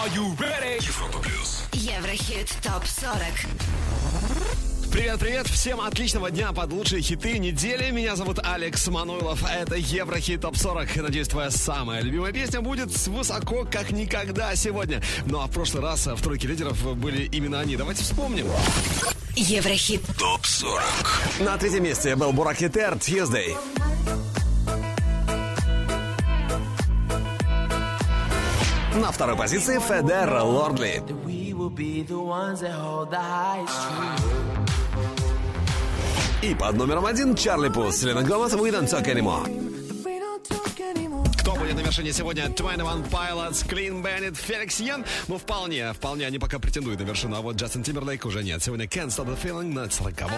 Are you ready? Европа плюс. Еврохит ТОП-40. Привет-привет, всем отличного дня под лучшие хиты недели. Меня зовут Алекс Мануилов, это Еврохит ТОП-40. Надеюсь, твоя самая любимая песня будет высоко, как никогда сегодня. Ну а в прошлый раз в тройке лидеров были именно они. Давайте вспомним. Еврохит ТОП-40. На третьем месте был Бурак Хитер «Tuesday». На второй позиции Федер «Лордли». И под номером 1 Чарли Пус, Селена Гомес «We Don't Talk Anymore». Кто будет на вершине сегодня? 21 Pilots, Clean Bandit, Феликс Йен. Ну, вполне они пока претендуют на вершину, а вот Джастин Тимберлейк уже нет. Сегодня Can't Stop the Feeling на 40-м.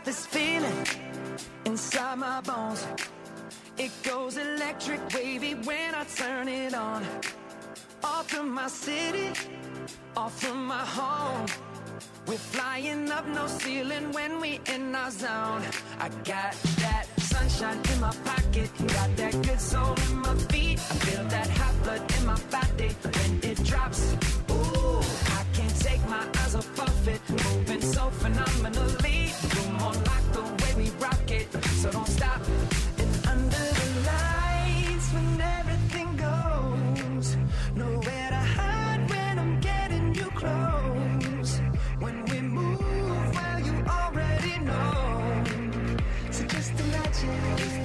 It goes electric wavy when I turn it on. Off from my city, off from my home. We're flying up, no ceiling when we in our zone. I got that sunshine in my pocket, got that good soul in my feet. I feel that hot blood in my body when it drops. Ooh, I can't take my eyes off it, moving so phenomenally. You're more like the way we rock it, so don't stop. Under the lights when everything goes, nowhere to hide when I'm getting you close. When we move, well, you already know. So just imagine.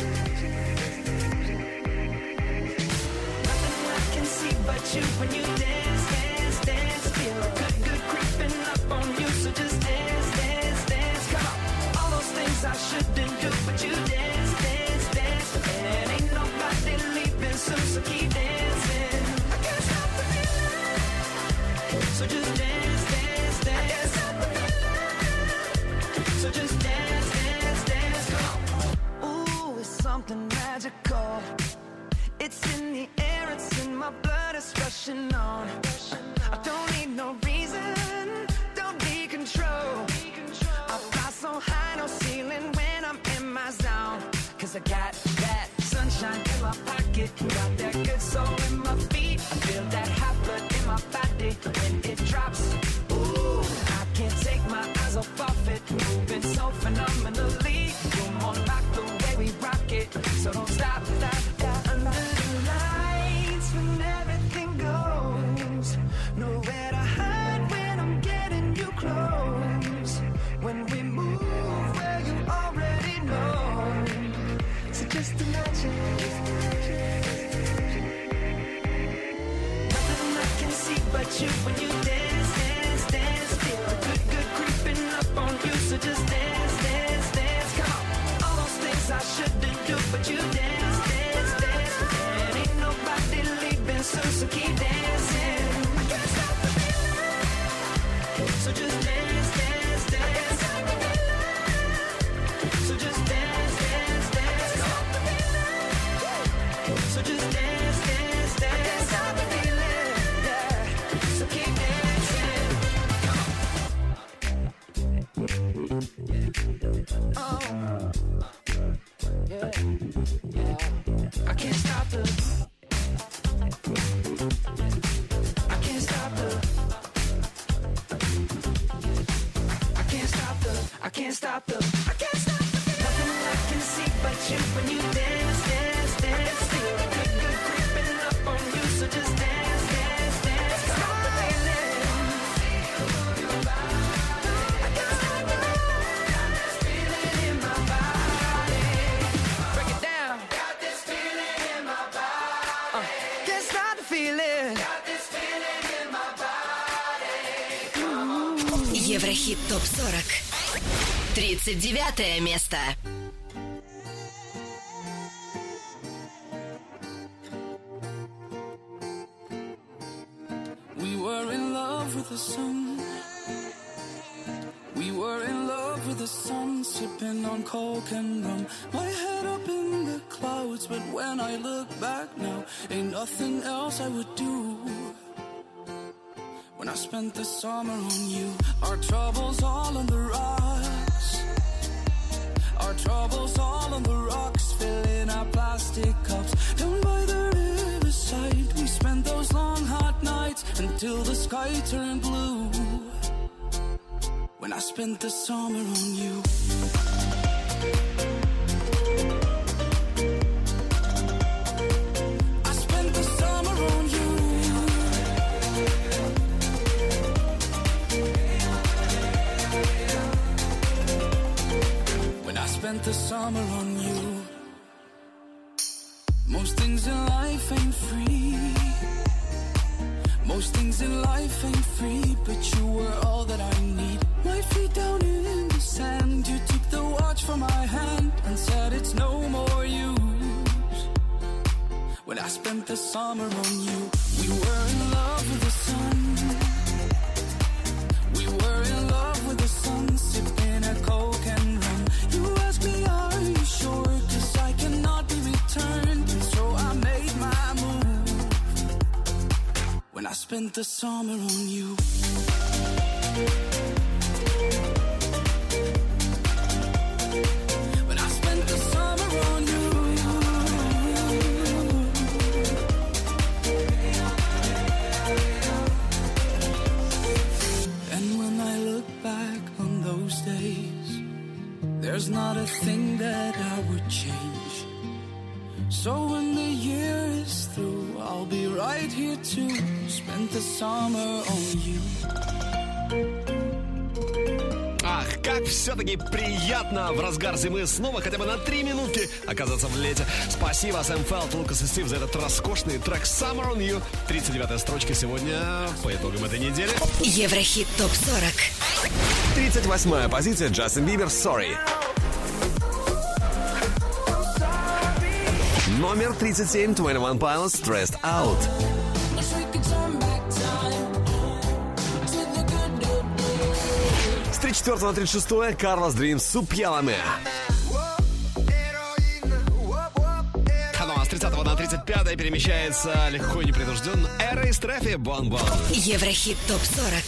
Nothing I can see but you when you dance, dance, dance. Feel good creeping up on you. So just dance, dance, dance. Come on. All those things I shouldn't do, but you dance, dance, dance. And ain't nobody leaving soon, so keep dancing. I can't stop the feeling. So just dance, dance, dance. I can't stop the feeling. So just dance, dance, dance. Come on. Ooh, it's something magical. It's in the air, it's in my blood, it's rushing on. I don't need no reason, don't be control. I fly so high, no ceiling when I'm in my zone. Cause I got that sunshine in my pocket, got that good soul in my feet. I feel that hot blood in my body when it drops. Ooh, I can't take my eyes off it, moving so phenomenally. You're more like the way we rock it, so don't stop, stop, stop. Under the lights when everything goes, nowhere to hide when I'm getting you close. When we move, well, you already know. So just imagine. Nothing I can see but you when you dance, dance, dance. Feel good creeping up on you. So just dance, dance, dance. Come on. All those things I shouldn't do, but you dance, dance, dance. And ain't nobody leaving soon, so keep dancing. I can't stop the feeling. So just dance, dance, dance. I can't stop the feeling. So just dance, dance, dance. Come on. So just dance, dance, dance. I can't stop the feeling, yeah. So keep dancing. Oh, yeah, yeah. I can't stop the. I can't stop the. I can't stop the. I can't stop the. I can't stop the. Nothing I can see but you when you dance, dance, dance. Feel good creeping up on you. So just dance, dance, dance. Stop the feeling. I can't stop the feeling in my body. Break it down. Got this feeling in my body. Can't stop the feeling. Got this feeling in my body. Еврохит ТОП-40. 39 место. We were in love with the sun. We were in love with the sun, sipping on coke and rum. My head up in the clouds, but when I look back now, ain't nothing else I would do. When I spent the summer on you, our troubles all on the rocks. Our troubles all on the rocks, filling our plastic cups. Down by the riverside, we spent those long hot nights. nights until the sky turned blue. When I spent the summer on you. I spent the summer on you. When I spent the summer on you. Most things in life ain't free. Most things in life ain't free, but you were all that I need. My feet down in the sand, you took the watch from my hand and said it's no more use. When I spent the summer on you, we were in love with the sun. We were in love with the sun, sipping a Coke and rum. You asked me, are you sure? 'Cause I cannot be returned, and so I made my move. When I spent the summer on you. When I spent the summer on you. And when I look back on those days, there's not a thing that I would change. So when the year is through, I'll be right here to spend the summer on you. Ах, как все-таки приятно в разгар зимы снова хотя бы на 3 минутки оказаться в лете. Спасибо, Сэм Фелд, Лукас и Стив, за этот роскошный трек Summer on You. 39-я строчка сегодня по итогам этой недели. Еврохит ТОП-40. 38-я позиция, Джастин Бибер, Sorry. Номер 37, 21 Pilots, Stressed Out. С 34 на 36, Карлос Дрим, Супьяламе. Ну а с 30 на 35 перемещается легко и непринужденно Эра из Трефи, Бон-Бон. Еврохит ТОП-40.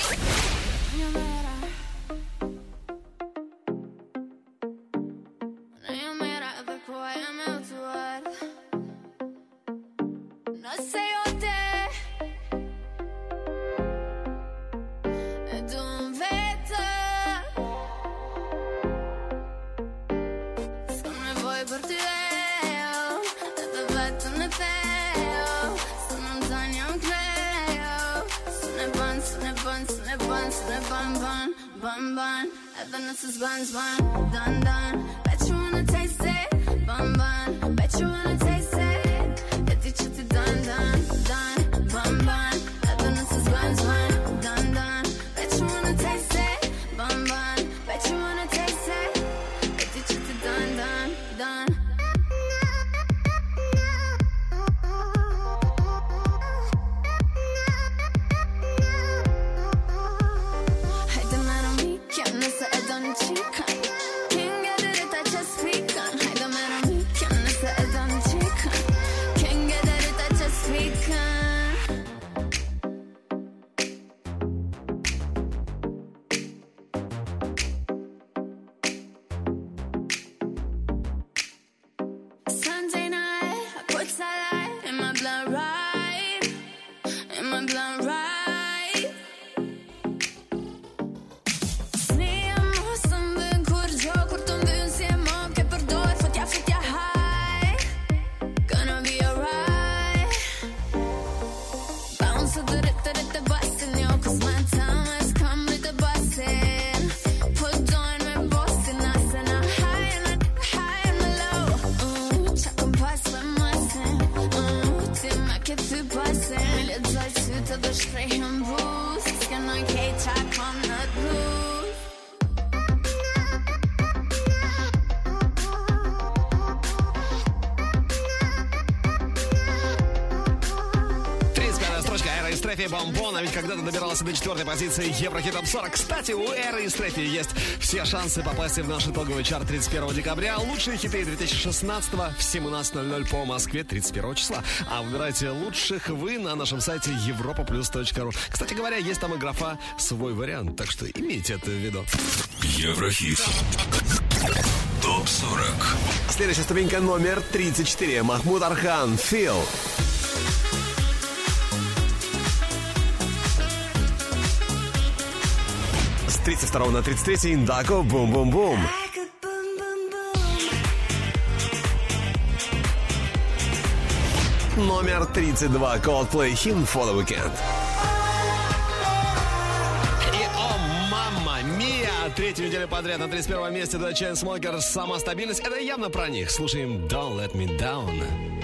Бомбон, а ведь когда-то добирался до 4-й позиции Еврохит ТОП-40. Кстати, у Эры и Стрефи есть все шансы попасть в наш итоговый чарт 31 декабря. Лучшие хиты 2016-го в 17:00 по Москве 31 числа. А выбирайте лучших вы на нашем сайте europaplus.ru. Кстати говоря, есть там и графа «Свой вариант», так что имейте это в виду. Еврохит ТОП-40. Следующая ступенька номер 34. Махмуд Архан, «Feel». 32 на 33 Индако «Бум-бум-бум». Номер 32 Coldplay «Hymn for the Weekend». И «О, мамма мия!» Третью неделю подряд на 31 месте The Chainsmokers. Сама стабильность. Это явно про них. Слушаем «Don't Let Me Down».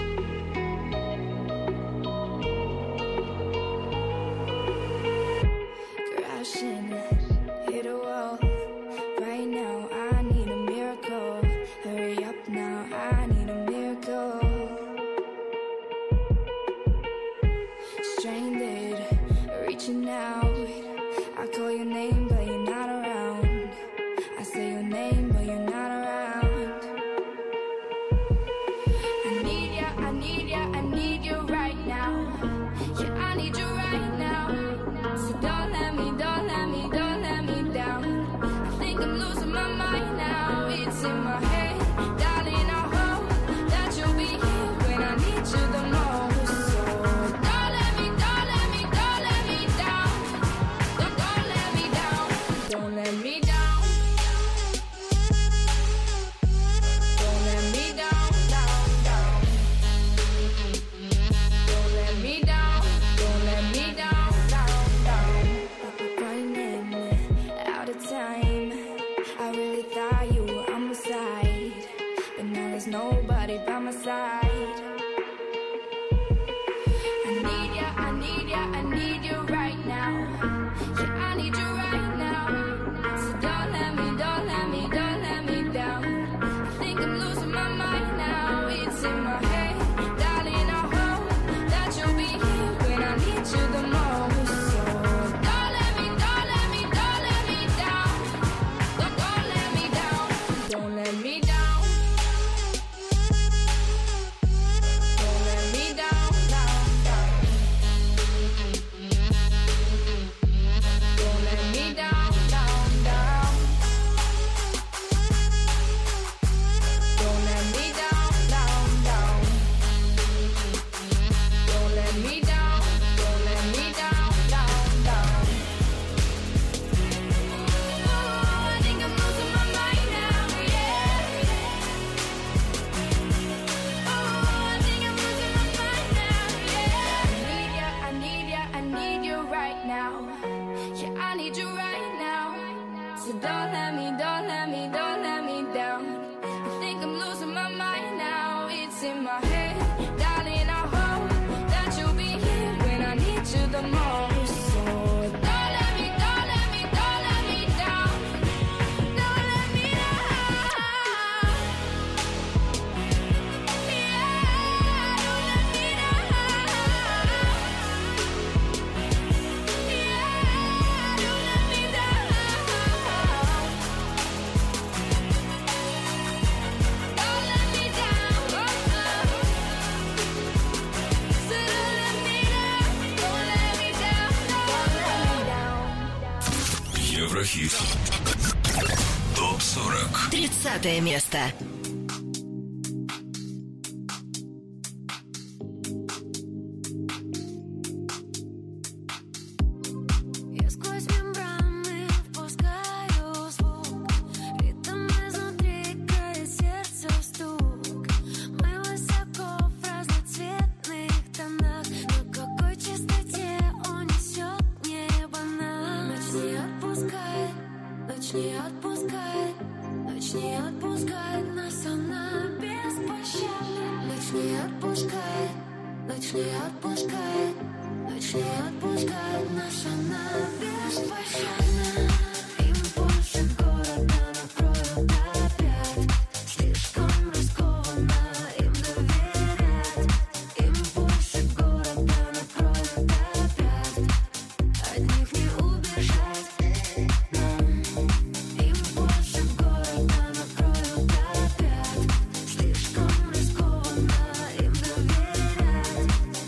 Еврохит. ТОП-40. 30 место.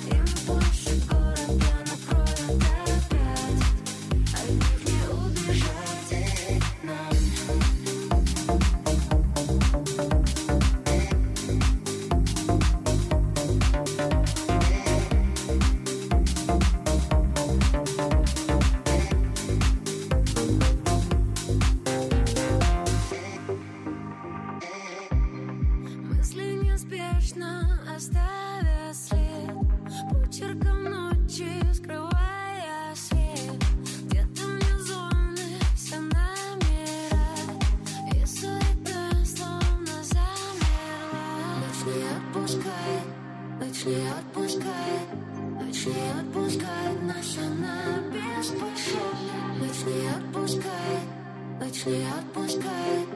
Убежать. Дочь не отпускает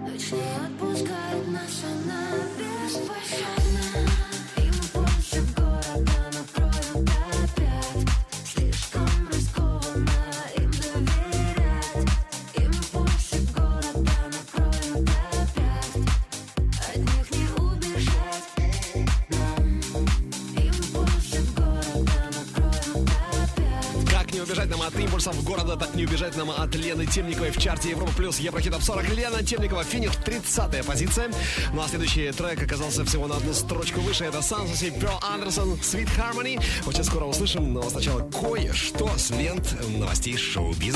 нас она беспощадна. И мы больше города накроют опять. Слишком рискованно им доверять. И мы больше города накроют опять. От них не убежать нам. И мы больше города накроют опять. Как не убежать нам от импульсов города, так не убежать нам от Лены Темниковой в чарте Европа плюс Еврохит Топ 40. Лена Темникова, финиш, 30-я позиция. Ну а следующий трек оказался всего на одну строчку выше. Это Сансуси, Перл Андерсон, Sweet Harmony. Очень скоро услышим, но сначала кое-что с лент новостей шоу-биза.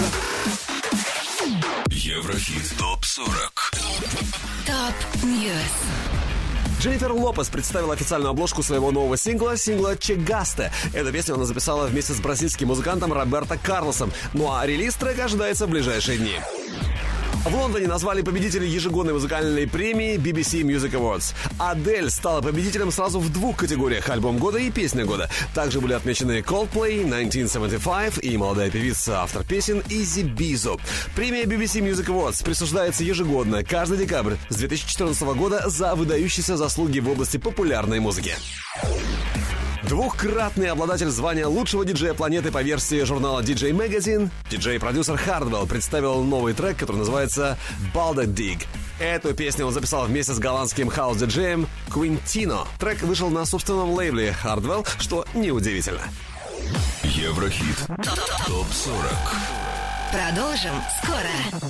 Еврохит Топ 40. Топ Ньюс. Дженнифер Лопес представила официальную обложку своего нового сингла «Чегасте». Эту песню она записала вместе с бразильским музыкантом Роберто Карлосом. Ну а релиз трека ожидается в ближайшие дни. В Лондоне назвали победителей ежегодной музыкальной премии BBC Music Awards. Адель стала победителем сразу в двух категориях: альбом года и песня года. Также были отмечены Coldplay, 1975 и молодая певица, автор песен Изи Бизо. Премия BBC Music Awards присуждается ежегодно, каждый декабрь с 2014 года за выдающиеся заслуги в области популярной музыки. Двухкратный обладатель звания лучшего диджея планеты по версии журнала DJ Magazine, диджей-продюсер Hardwell представил новый трек, который называется Balder Dig. Эту песню он записал вместе с голландским хаус-диджеем Quintino. Трек вышел на собственном лейбле Hardwell, что неудивительно. Еврохит Топ 40. Продолжим скоро.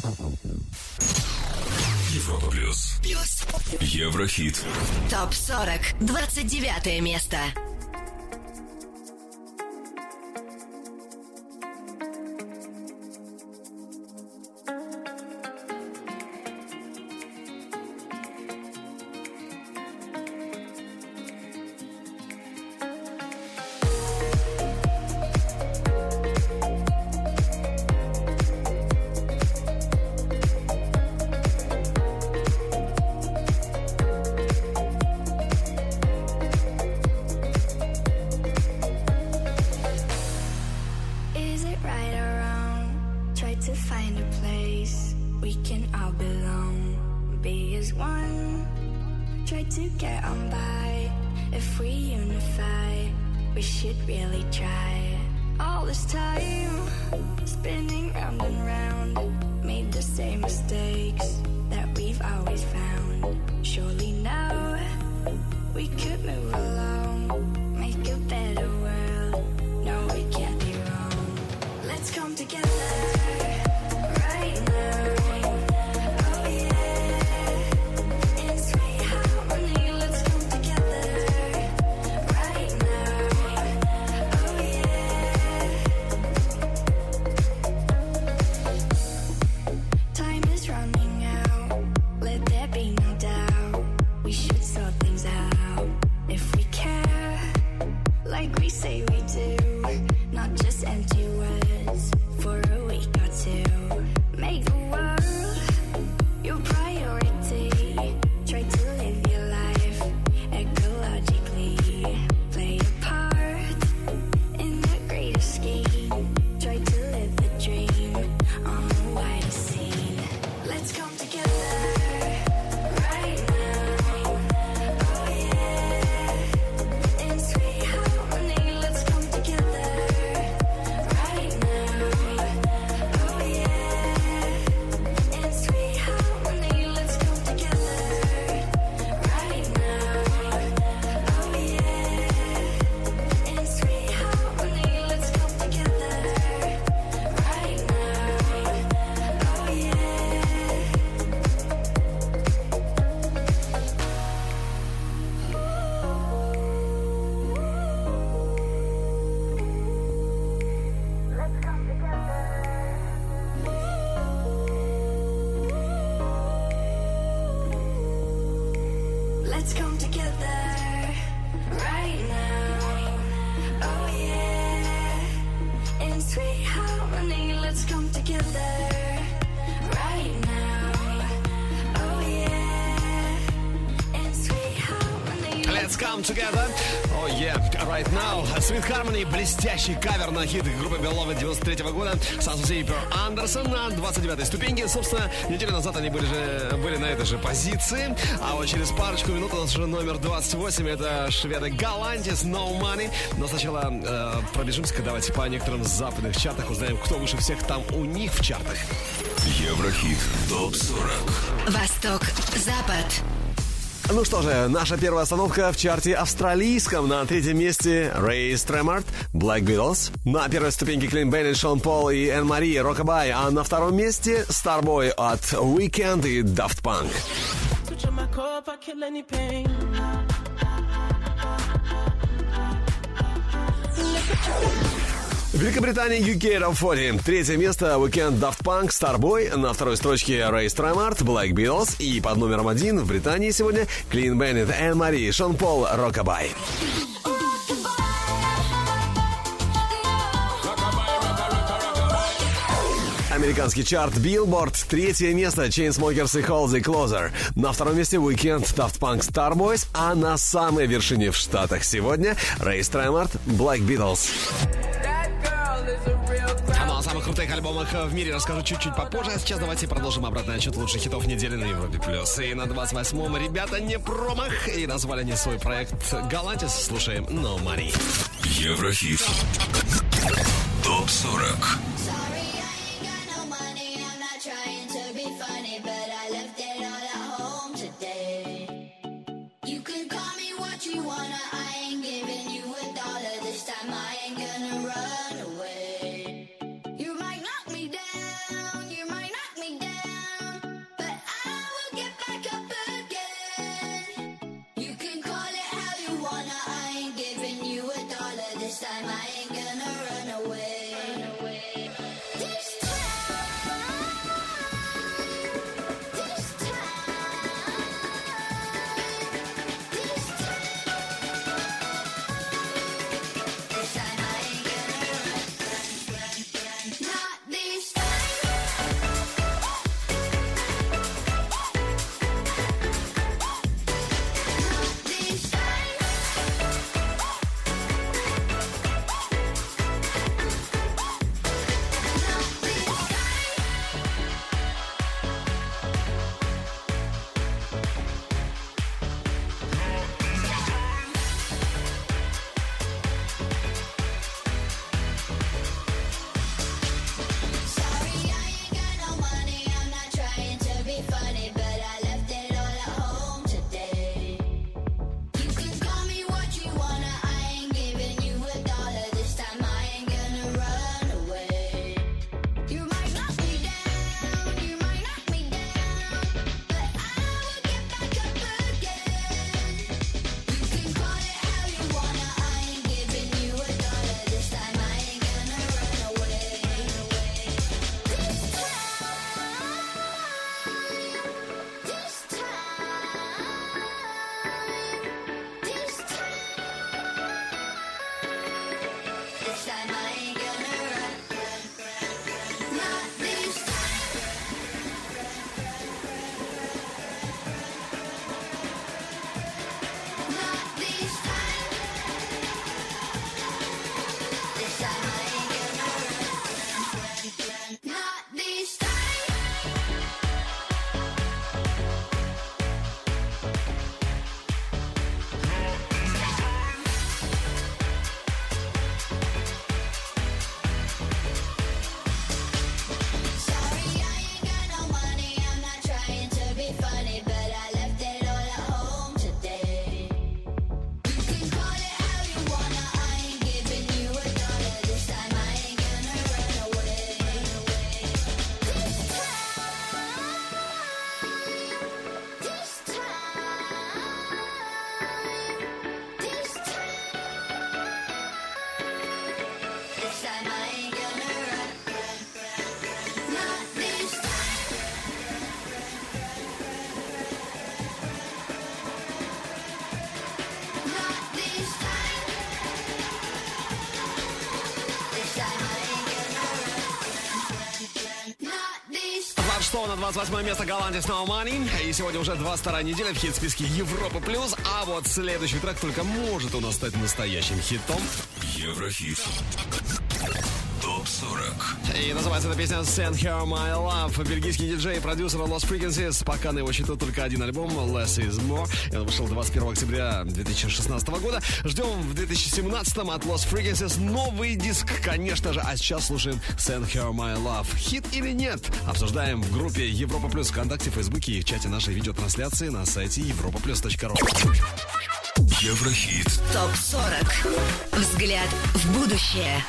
Европа плюс. Еврохит. Топ 40. 29 место. Let's Come Together. Oh yeah, right now. Sweet Harmony, блестящий кавер на хит группы Beloved 93 года. Sons of Zipper Anderson на 29-й ступеньке. Собственно, неделю назад они были на этой же позиции. А вот через парочку минут у нас уже номер 28. Это шведы Galantis, No Money. Но сначала пробежимся, давайте по некоторым западных чартах узнаем, кто выше всех там у них в чартах. Еврохит ТОП-40. Восток, Запад. Ну что же, наша первая остановка в чарте австралийском. На третьем месте Рэй Стремарт, Black Beatles. На первой ступеньке Клин Беннет, Шон Пол и Энн Мари, Rockabye. А на втором месте Starboy от Weekend и Daft Punk. Великобритания, UK Top 40. Третье место Weekend, Daft Punk, Starboy. На второй строчке Рэй Стремарт, Black Beatles. И под номером 1 в Британии сегодня Клин Беннет, Энн Мари, Шон Пол, Rockabye. Американский чарт Billboard. Третье место Chainsmokers и Halsey Closer. На втором месте Weekend, Daft Punk, Starboys. А на самой вершине в Штатах сегодня Рэй Стремарт, Black Beatles. Ну, о самых крутых альбомах в мире расскажу чуть-чуть попозже. А сейчас давайте продолжим обратный отчет лучших хитов недели на Европе+. И на 28-м ребята не промах. И назвали они свой проект Galantis. Слушаем No Money. Еврохит ТОП-40. This time I ain't gonna run away. 6 на 28 место голландец No Money. И сегодня уже 22-я неделя в хит-списке Европа+. А вот следующий трек только может у нас стать настоящим хитом. Еврохит. ТОП-40. И называется эта песня Send Her My Love. Бельгийский диджей и продюсер Lost Frequencies. Пока на его счету только один альбом Less Is More. И он вышел 21 октября 2016 года. Ждем в 2017 от Lost Frequencies новый диск, конечно же. А сейчас слушаем Send Her My Love. Хит или нет? Обсуждаем в группе Европа Плюс ВКонтакте, Фейсбуке и в чате нашей видеотрансляции на сайте europaplus.ru. Еврохит. ТОП-40. Взгляд в будущее.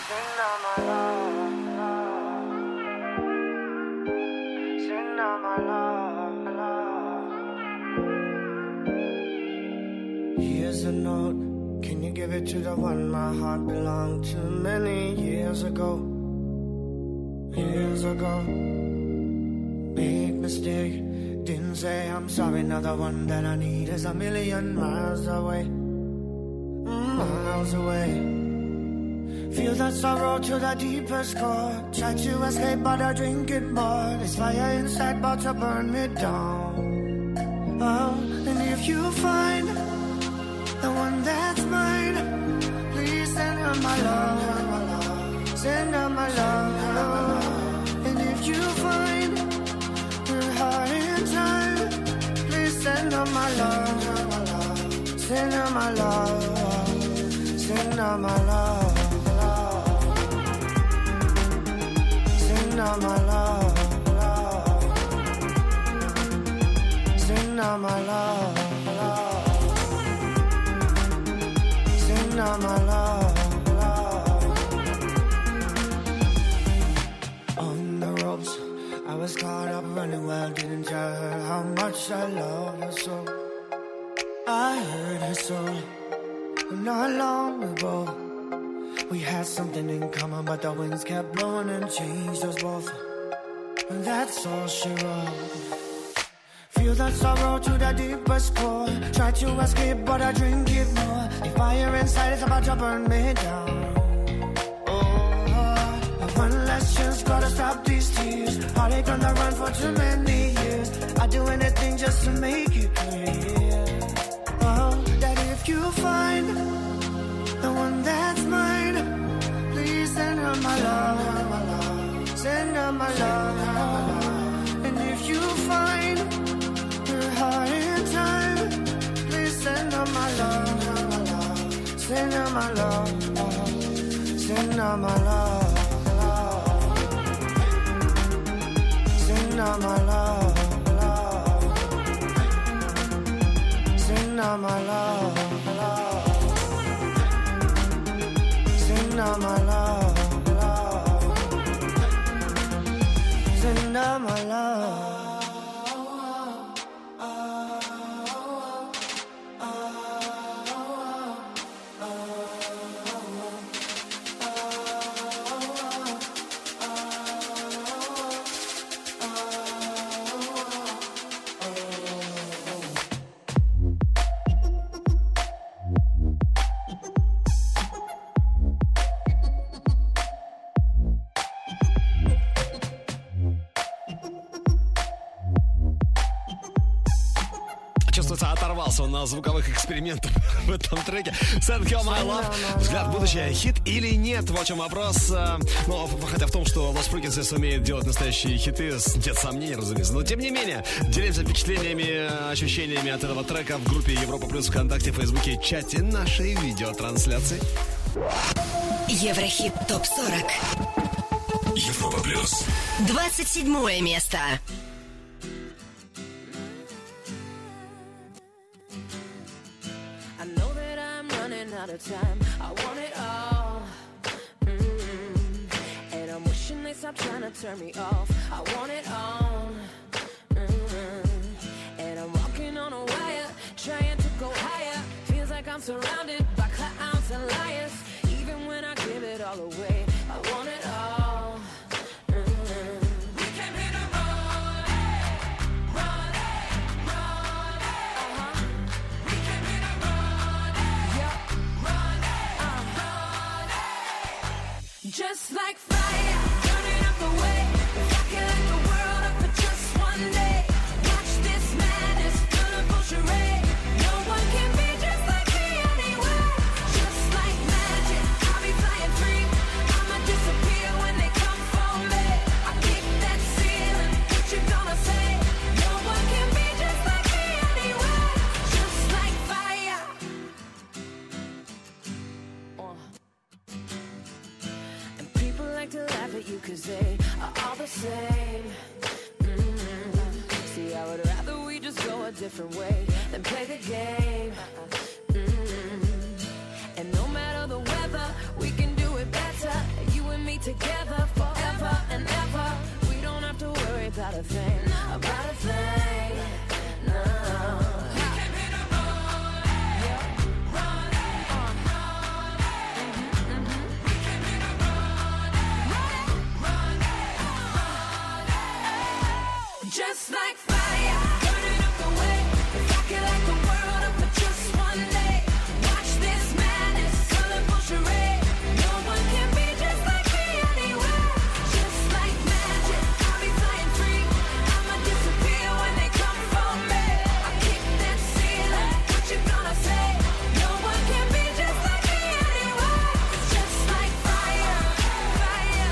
Here's a note, can you give it to the one my heart belonged to many years ago? Years ago, big mistake, didn't say I'm sorry, now the one that I need is a million miles away. Miles away. Feel that sorrow to the deepest core. Try to escape but I drink it more. This fire inside about to burn me down. Oh, and if you find the one that's mine, please send her my love. Send her my love. And if you find her heart in time, please send her my love. Send her my love. Send her my love. Send her my love. Send her my love. Send her my love. On the ropes, I was caught up running wild. Didn't tell her how much I love her so. I heard her soul not long ago. We had something in common, but the winds kept blowing and changed us both. And that's all she wrote. Feel that sorrow to the deepest core. Try to escape, but I drink it more. The fire inside is about to burn me down. Oh, one last chance, gotta stop these tears. Heartache on the run for too many years. I'd do anything just to make it clear. Oh, that if you find the one that's mine, please send her my love. Send her my love. And if you find her heart in time, please send her my love. Send her my love. Send her my love. Send her my love. Send her my love. Send her my love. Send her my love. Оторвался он на звуковых экспериментах в этом треке. Send Her My Love. Взгляд в будущее. Хит или нет? Вот в чем вопрос. Но хотя в том, что Lost Frequencies умеет делать настоящие хиты, нет сомнений, разумеется. Но тем не менее, делимся впечатлениями, ощущениями от этого трека в группе Европа Плюс ВКонтакте, Фейсбуке и чате нашей видеотрансляции. Еврохит ТОП-40. Европа Плюс. 27 место. Time. I want it all. And I'm wishing they stop trying to turn me off. I want it all. And I'm walking on a wire, trying to go higher. Feels like I'm surrounded by clowns and liars. Even when I give it all away, I want it all. We came here to run, run, run. We came here to run, yeah. Just like fire, burning up the way. If I can light the world up for just you say are all the same. See, I would rather we just go a different way than play the game. And no matter the weather, we can do it better. You and me together forever and ever. We don't have to worry about a thing, about a thing. No. Just like fire, burning up the way. If I could light the world up for just one day, watch this madness, colorful charade. No one can be just like me anywhere. Just like magic, I'll be flying free. I'ma disappear when they come for me. I kick that ceiling, what you gonna say? No one can be just like me anywhere. Just like fire, fire.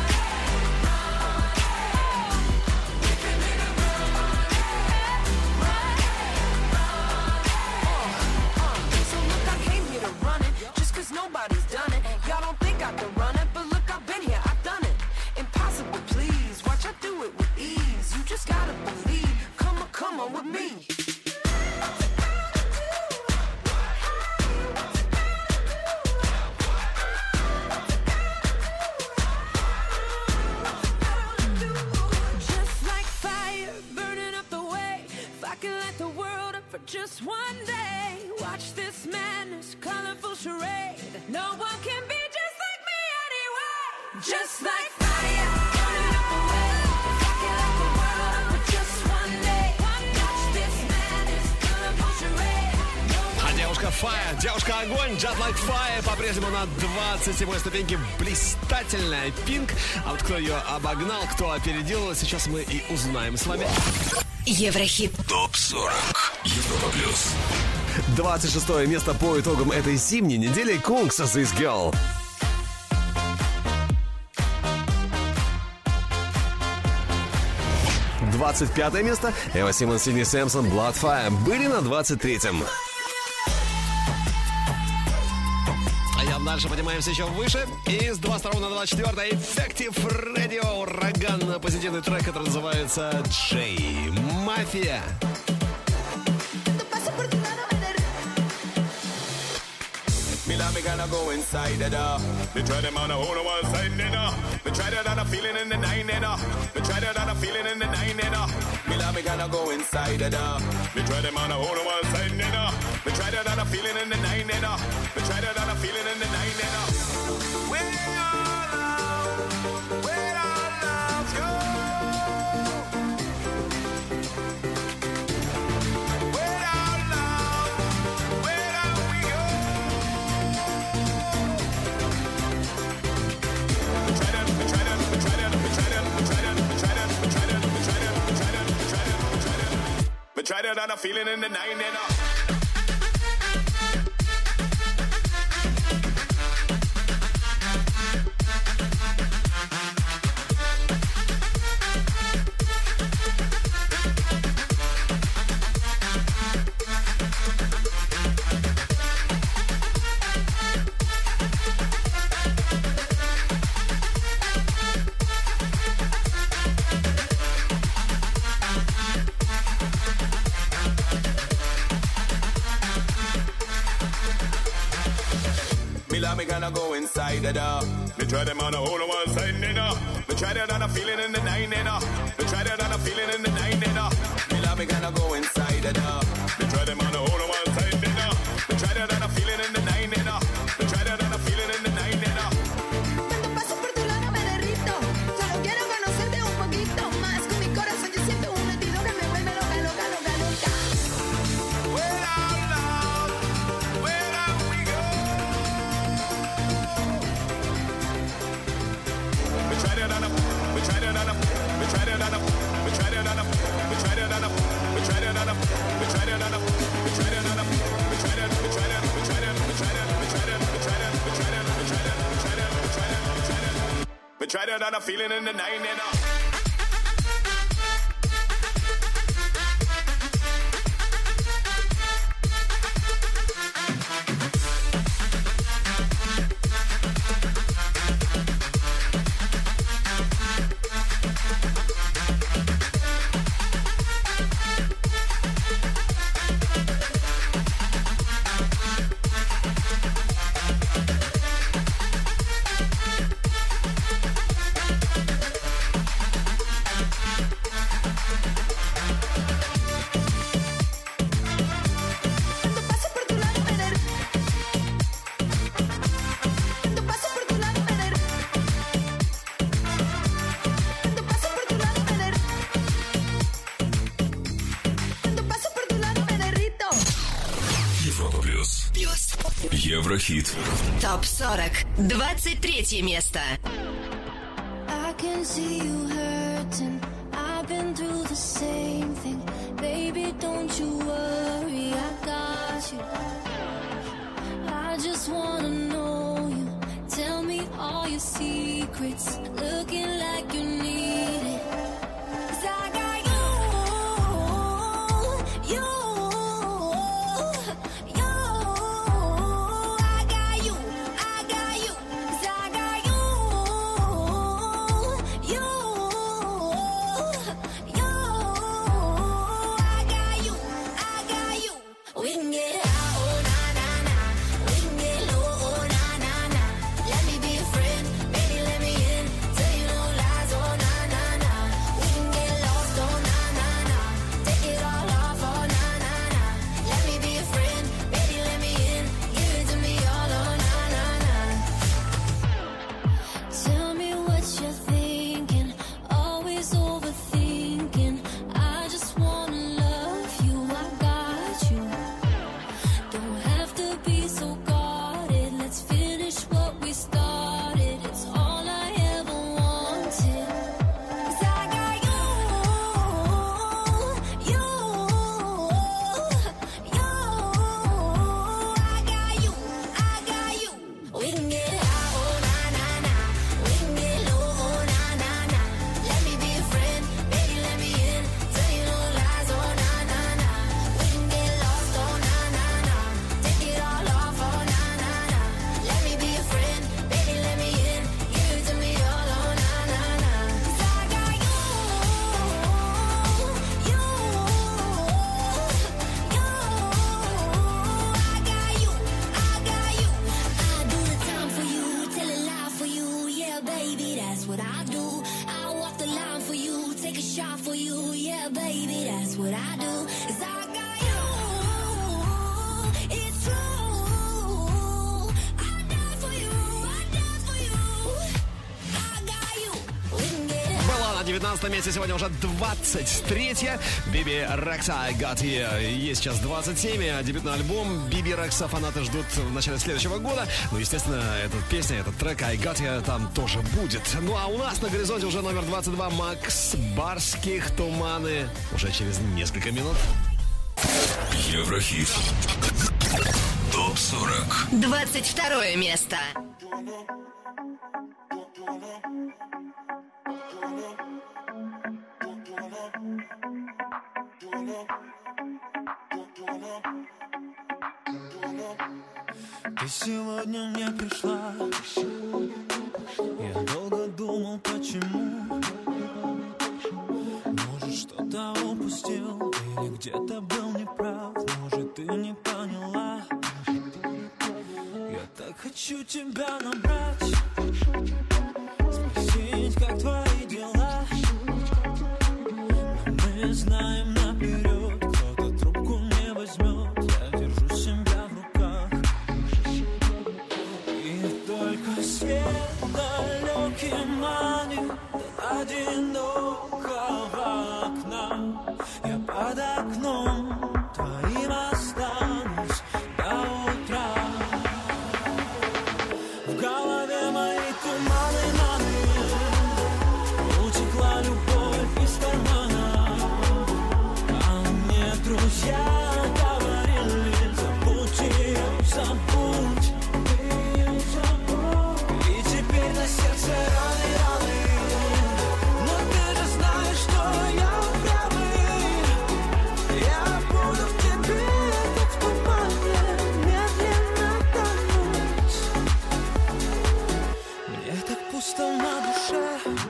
Nobody's done it. Y'all don't think I can run it, but look, I've been here, I've done it. Impossible, please. Watch, I do it with ease. You just gotta believe. Come on with me. Just like fire, burning up the way. If I could light the world up for just one day, watch this madness, colorful charade. No one can be just like me anyway. Just like fire, burning up the way. If I could light the world up for just one day, watch this madness, colorful charade. А девушка Fire, девушка Огонь, Just Like Fire по-прежнему на 27-й ступеньке. Блистательная Пинк. А вот кто ее обогнал, кто опередил, сейчас мы и узнаем с вами. Еврохит. ТОП-40. Европа плюс. 26 место по итогам этой зимней недели. Kungs This Girl. 25 место. Эва Симмонс, Сидни Сэмпсон, Bloodfire были на 23-м. А дальше поднимаемся еще выше. И с 22 на 24 Effective Radio. Ураган, позитивный трек, который называется Джей Мафия. Me gonna go inside the door. Me try them on a whole one side, nena. Me try that on a feeling in the nine, nena. Me try that on a feeling in the nine, nena. Me gonna go inside the door. Me try them on a whole one side, nena. Me try that on a feeling in the nine, nena. Me try that on a feeling in the nine, nena. Where our loves go. Try that on a feeling in the nine and up. Me gonna go inside the door. Me try them on a whole one side, nena. Me try that on a feeling in the nine, nena. Me try that on a feeling in the nine, nena. Me gonna go inside the door. Me try them on a whole one side, nena. Me try that on a feeling in the nine, nena. Me try that on a feeling in the nine, nena. Cuando paso por tu lado me derrito. Solo quiero conocerte un poquito más. Con mi corazón yo siento un latido que me vuelve loca, loca, loca, loca. Where our love, where we go. We try that on a, we try that on a, we try that on a, we try that on a, we try that on a, we try that on a, we try that on a, we try that on a, we try that, we try that, we try that, we try that, we try that, we try that, we try that, we try that, we try that, we try that, we try that, we try that on a feeling in the nine and up. Еврохит. ТОП-40. 23 место. I can see you hurting. I've been through the same thing. Baby, don't you worry, I got you. I just wanna know you. Tell me all your secrets. Looking like you need it. 'Cause I got you. We can get high, oh na na na. We can get low, oh na na na. Let me be a friend, baby, let me in. Tell you no lies, oh na na na. We can get lost, oh na na na. Take it all off, oh na na na. Let me be a friend, baby, let me in. Give it to me all, oh na na na. Tell me what you're thinking, always overthinking. I just wanna love you, I got you. Don't have to be so guarded. Let's finish what we started. It's all I ever wanted. 'Cause I got you. I got you. We can get high, oh na na na. We can get low, oh na na na. Let me be a friend, baby, let me in. Tell you no lies, oh na na na. We can get lost, oh na na na. Take it all off, oh na na na. Let me be a friend, baby, let me in. Give it to me all, oh na na na. 'Cause I got you. I do the time for you, tell a lie for you, yeah, baby, that's what I do. I walk the line for you, take a shot for you, yeah, baby, that's what I do. 'Cause I got you, it's true. I die for you, I die for you. I got you. We can get Была на 19 месте, сегодня уже 23-я. Биби Рекса I Got You. Ей сейчас 27, дебютный альбом Биби Рекса фанаты ждут в начале следующего года. Ну, естественно, эта песня, этот трек I Got You там тоже будет. Ну, а у нас на горизонте уже номер 22 Макс Барских «Туманы». Уже через несколько минут. Еврохит. ТОП-40. 22 место. Ты сегодня не пришла. Я долго думал, почему. Может, что-то упустил или где-то был неправ. Может, ты не поняла. Я так хочу тебя набрать, спросить, как твои дела. Но мы знаем наперед, кто-то трубку не возьмет. Я держу себя в руках. И только свет далекий манит до одинокого окна. Я под окном твоим останусь до утра. В голове мои туманы, утекла любовь из кармана. А мне друзья говорили, забудь ее, забудь. И теперь на сердце раны, раны. Но ты же знаешь, что я правый. Я буду в тебе, как в тумане, медленно тонуть. Мне так пусто на душе,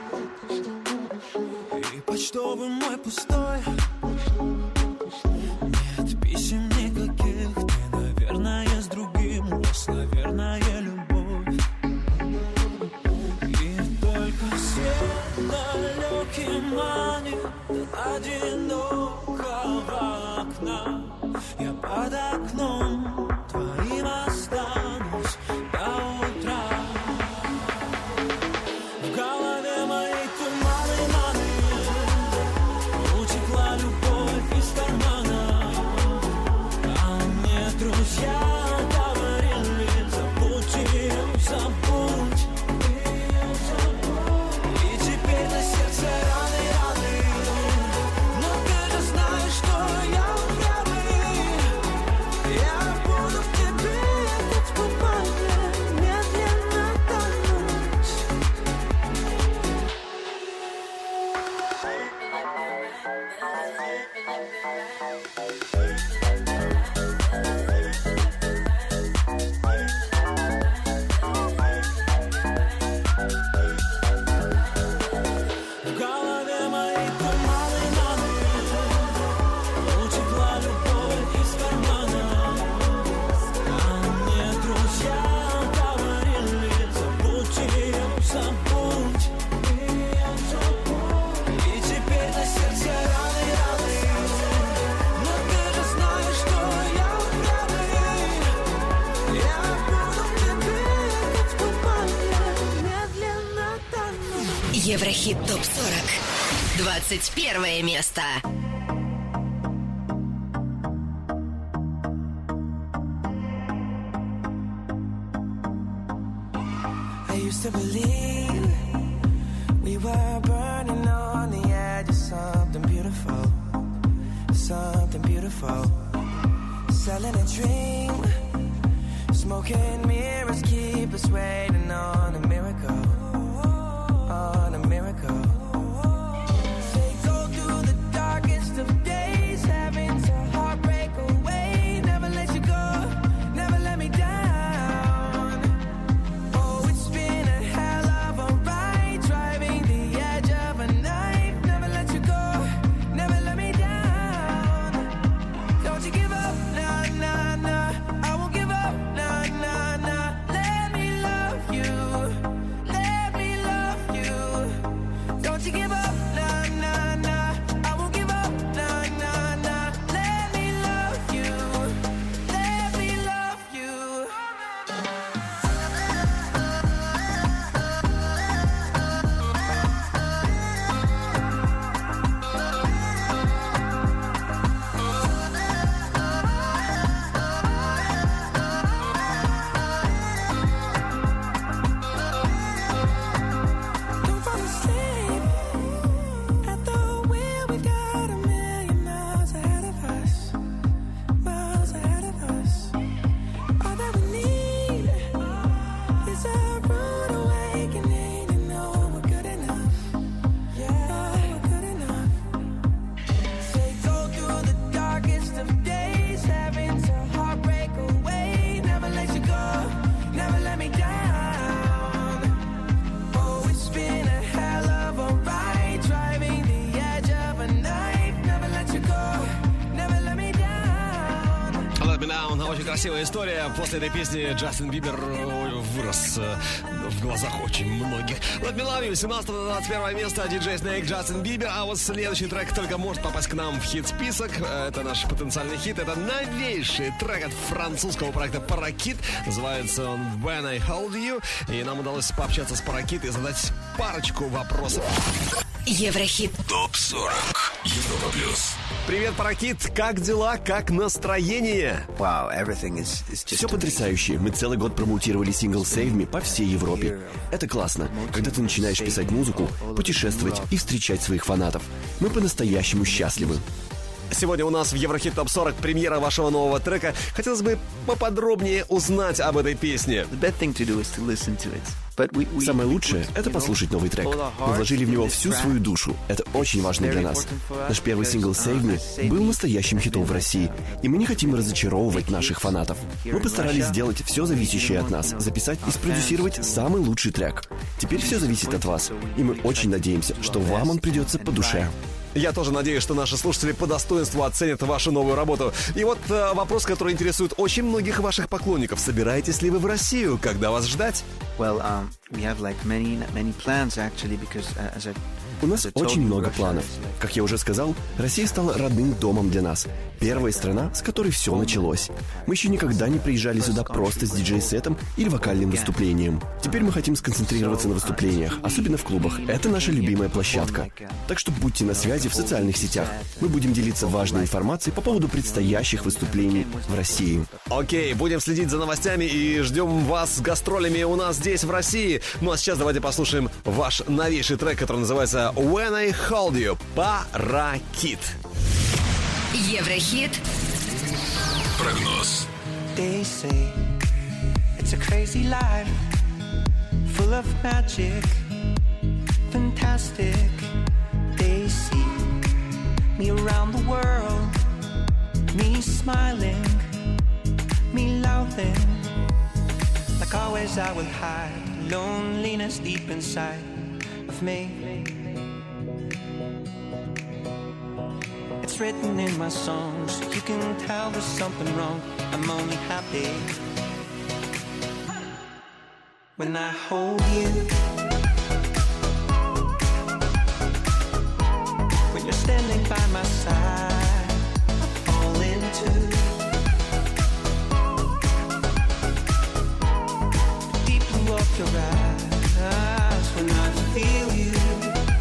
и почтовый мой пустой. Нет писем никаких, ты, наверное, с другим. У вас, наверное, любовь. И только свет далекий манит до одинокого окна. Я под окном твоим останусь до утра. В голове моей туманы, утекла любовь из кармана. А мне друзья говорили, Еврохит ТОП-40. 21 место. I used to believe we were burning on the edge of something beautiful, something beautiful. Selling a dream, smoking mirrors keep us waiting on a miracle, on a miracle. They go through the darkest of days, having to heartbreak away. Never let you go, never let me down. Oh, it's been a hell of a ride, driving the edge of a knife. Never let you go, never let me down. Don't you give up, nah, nah, nah. I won't give up, nah, nah, nah. Let me love you, let me love you. Don't you give up, nah, nah, nah. I won't give up, nah, nah, nah. Let me love you, let me love you. Don't fall asleep at the wheel. We've got a million miles ahead of us, miles ahead of us. All that we need is a rude awakening. You know we're good enough, yeah, we're good enough. They go through the darkest of days, having to heartbreak away. Never let you go, never let me down. Oh, it's been a hell of a ride, driving the edge of a knife. Never let you go, never let me down. Let Me Down. Очень красивая история. После этой песни Джастин Бибер вырос в глазах очень многих. Let Me Love You, 17-21 место. Диджей Snake, Джастин Бибер. А вот следующий трек только может попасть к нам в хит-список. Это наш потенциальный хит. Это новейший трек от французского проекта Паракит. Называется он When I Hold You. И нам удалось пообщаться с Паракит и задать парочку вопросов. Еврохит. ТОП-40. Европа плюс. Привет, Паракит. Как дела? Как настроение? Все потрясающе. Мы целый год промоутировали сингл Save Me по всей Европе. Это классно, когда ты начинаешь писать музыку, путешествовать и встречать своих фанатов. Мы по-настоящему счастливы. Сегодня у нас в Еврохит ТОП-40 премьера вашего нового трека. Хотелось бы поподробнее узнать об этой песне. Самое лучшее — это послушать новый трек. Мы вложили в него всю свою душу. Это очень важно для нас. Наш первый сингл Save Me был настоящим хитом в России, и мы не хотим разочаровывать наших фанатов. Мы постарались сделать все зависящее от нас, записать и спродюсировать самый лучший трек. Теперь все зависит от вас, и мы очень надеемся, что вам он придется по душе. Я тоже надеюсь, что наши слушатели по достоинству оценят вашу новую работу. И вот вопрос, который интересует очень многих ваших поклонников. Собираетесь ли вы в Россию? Когда вас ждать? У нас очень много планов. Как я уже сказал, Россия стала родным домом для нас. Первая страна, с которой все началось. Мы еще никогда не приезжали сюда просто с диджей-сетом или вокальным выступлением. Теперь мы хотим сконцентрироваться на выступлениях, особенно в клубах. Это наша любимая площадка. Так что будьте на связи в социальных сетях. Мы будем делиться важной информацией по поводу предстоящих выступлений в России. Окей, будем следить за новостями и ждем вас с гастролями у нас здесь, в России. Ну а сейчас давайте послушаем ваш новейший трек, который называется When I Hold You, Паракит. Еврохит. Прогноз. They say it's a crazy life, full of magic, fantastic. They see me around the world, me smiling, me laughing. Like always I will hide loneliness deep inside of me. It's written in my songs, you can tell there's something wrong. I'm only happy when I hold you, when you're standing by my side. I fall into the deep blue of your eyes when I feel you.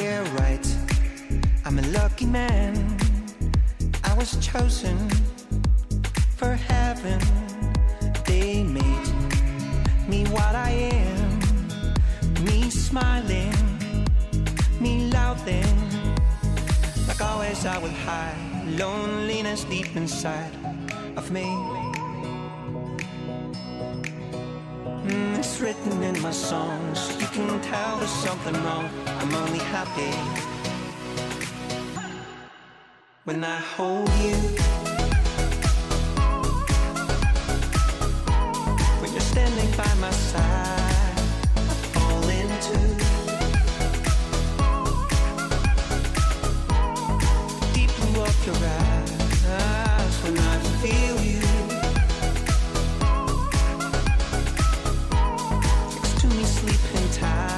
Yeah, right. I'm a lucky man. I was chosen for heaven. They made me what I am. Me smiling, me loving. Like always I will hide loneliness deep inside of me. It's written in my songs. You can tell there's something wrong. I'm only happy when I hold you. When you're standing by my side, I fall into the deep blue of your eyes. When I feel you next to me sleeping tight.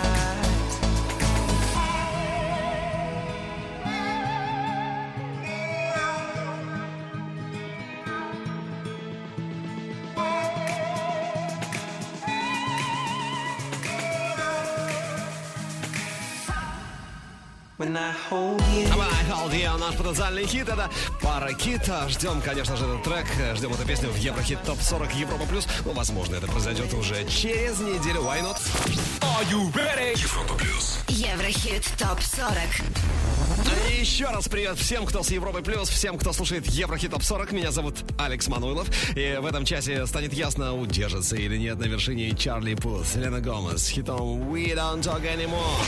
When I hold you. Наш потенциальный хит — это пара Кита. Ждем, конечно же, этот трек. Ждем эту песню в Еврохит ТОП 40 Европа Плюс. Ну, возможно, это произойдет уже через неделю. Why not? Are you ready? Европа Плюс. Еврохит ТОП 40. И еще раз привет всем, кто с Европой Плюс, всем, кто слушает Еврохит ТОП 40. Меня зовут Алекс Мануилов. И в этом часе станет ясно, удержится или нет на вершине Чарли Пут, Селена Гомес с хитом We Don't Talk Anymore.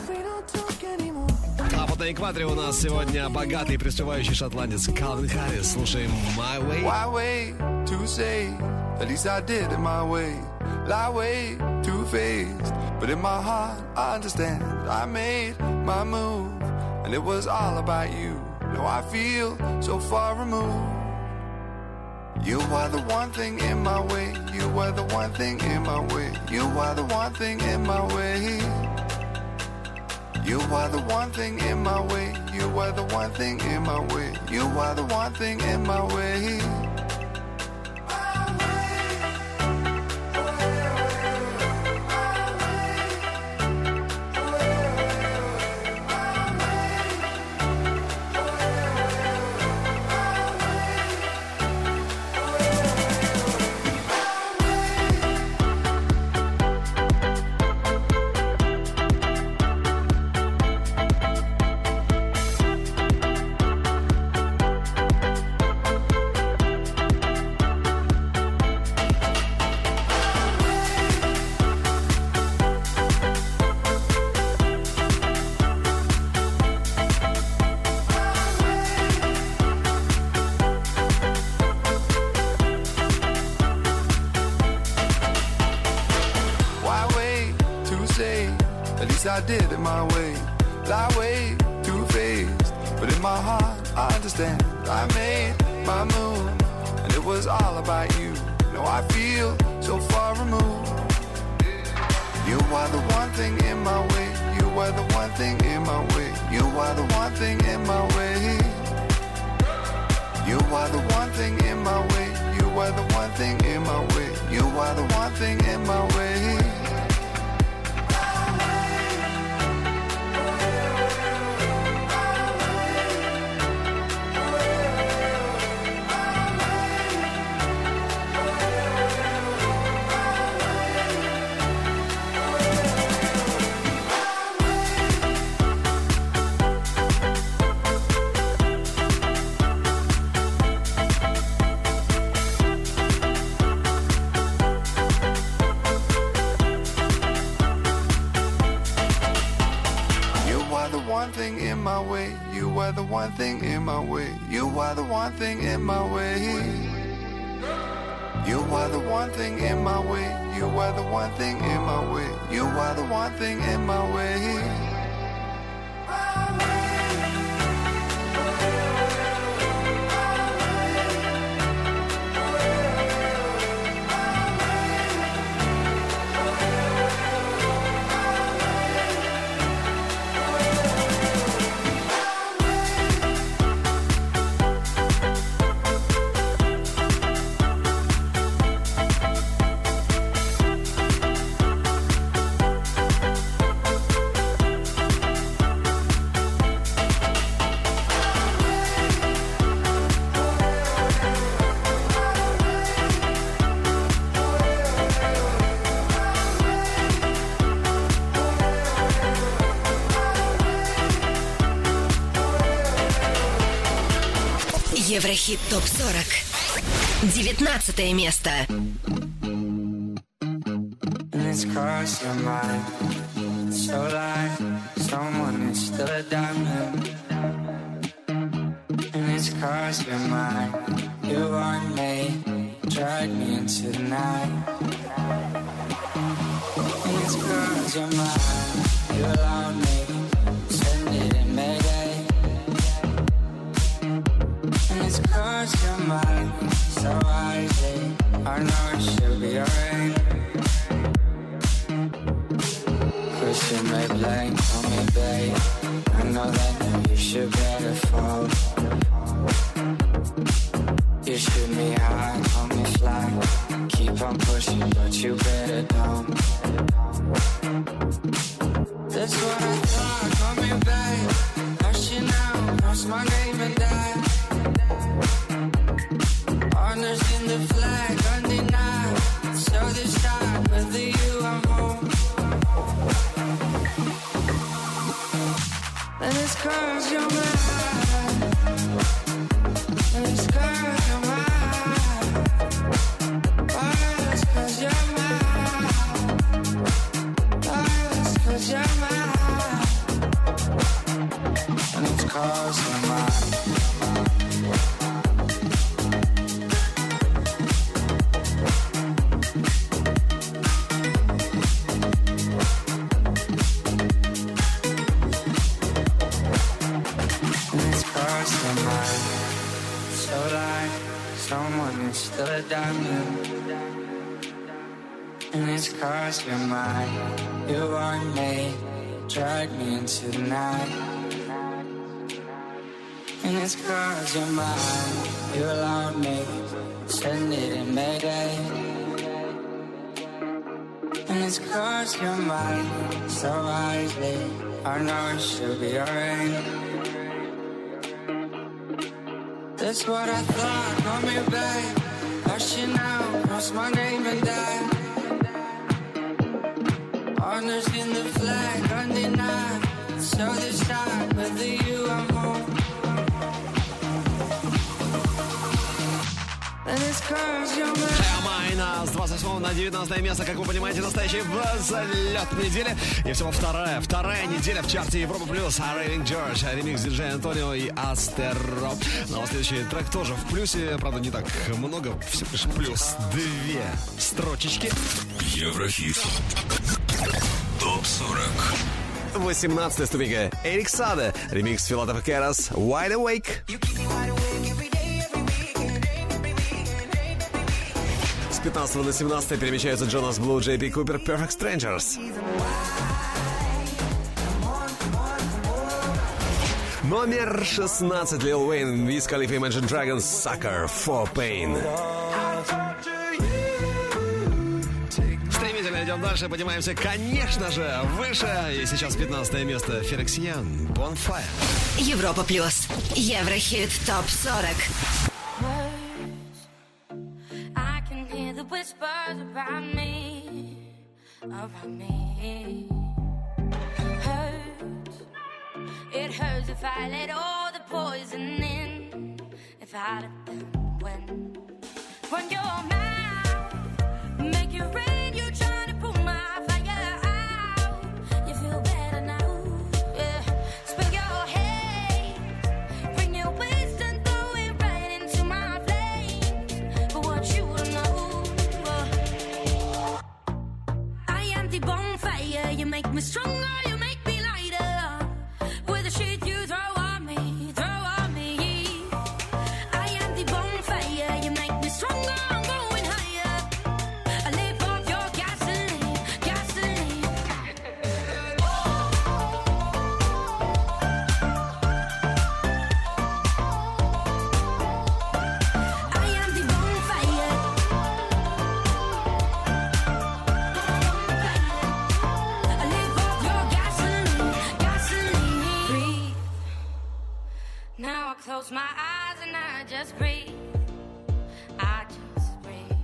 А вот на экваторе у нас сегодня богатый преуспевающий шотландец Калвин Харрис. Слушаем My Way. My way to say, at least I did it my way. Lie way too faced, but in my heart I understand. I made my move, and it was all about you. Now I feel so far removed. You are the one thing in my way. You are the one thing in my way. You are the one thing in my way. You are the one thing in my way. You are the one thing in my way. You are the one thing in my way. I did it my way, lie way too faced, but in my heart I understand. I made my move, and it was all about you. Now I feel so far removed. You are the one thing in my way. You are the one thing in my way. You are the one thing in my way. You are the one thing in my way. You are the one thing in my way. You are the one thing in my way. You are the one thing in my way. You are the one thing in my way. You are the one thing in my way. You are the one thing in my way. You are the one thing in my way. Еврохит ТОП-40. 19 место. And it's crossed your mind. So like someone is still a diamond. And it's crossed your mind. You want me, drag me into the night. And it's crossed your mind. You allow me, send it in Mayday. And it's crossed your mind. So wisely, I know it should be alright. Question may blame on me, babe. I know that you should better fall. You shoot me high, hold me fly. Keep on pushing, but you better don't. That's what I thought, call me babe. Hush you now, cross my name and die. Honors in the flag, undenied. So this time, whether you are home. And it's cause you're mine. And it's cause you're mine. Oh, it's cause you're mine. Oh, it's cause you're mine. And it's cause you're mine. Someone is still a diamond. And it's cause you're mine. You want me, drag me into the night. And it's cause you're mine. You allowed me, send it in Mayday. And it's cause you're mine. So wisely, I know it should be alright. That's what I thought, call me babe. Hush you now, cross my name and die. Honors in the flag, undenied. So this time, whether you are home. And it's cause you're mine. Майна с 28 на 19 место, как вы понимаете, настоящий взлет недели. И всего вторая неделя в чарте Европа Плюс. Raving George, ремикс диджея Антонио и Астеро. Ну а следующий трек тоже в плюсе, правда не так много, всего лишь плюс 2 строчечки. Еврохит ТОП-40. 18 ступенька. Эрик Саде, ремикс Филатов Керас, Wide Awake. С 15 на 17 перемещаются Джонас Блу, Джей Пи Купер, Perfect Strangers. Номер 16 Lil Wayne, Wiz Khalifa, Imagine Dragons, Sucker for Pain. Стремительно идем дальше, поднимаемся, конечно же, выше. И сейчас 15 место Ферексиян, Bonfire. Европа Плюс. Еврохит ТОП-40. Whispers around me, hurts. It hurts if I let all the poison in. If I let them win. When your mouth make it rain, you're trying to pull my fire out. You feel better now, yeah. Spill your hate, bring your waste and throw it right into my flames. But what you don't know. Bonfire, you make me stronger, you make me lighter. With the shit you throw on me, I am the bonfire, you make me stronger, I'm going higher. I live off your gasoline, gasoline. I am the bonfire. Now I close my eyes and I just breathe. I just breathe.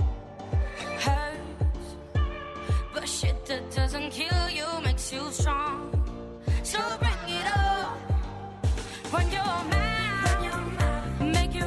Hurts, but shit that doesn't kill you makes you strong. So bring it on. When your mind make you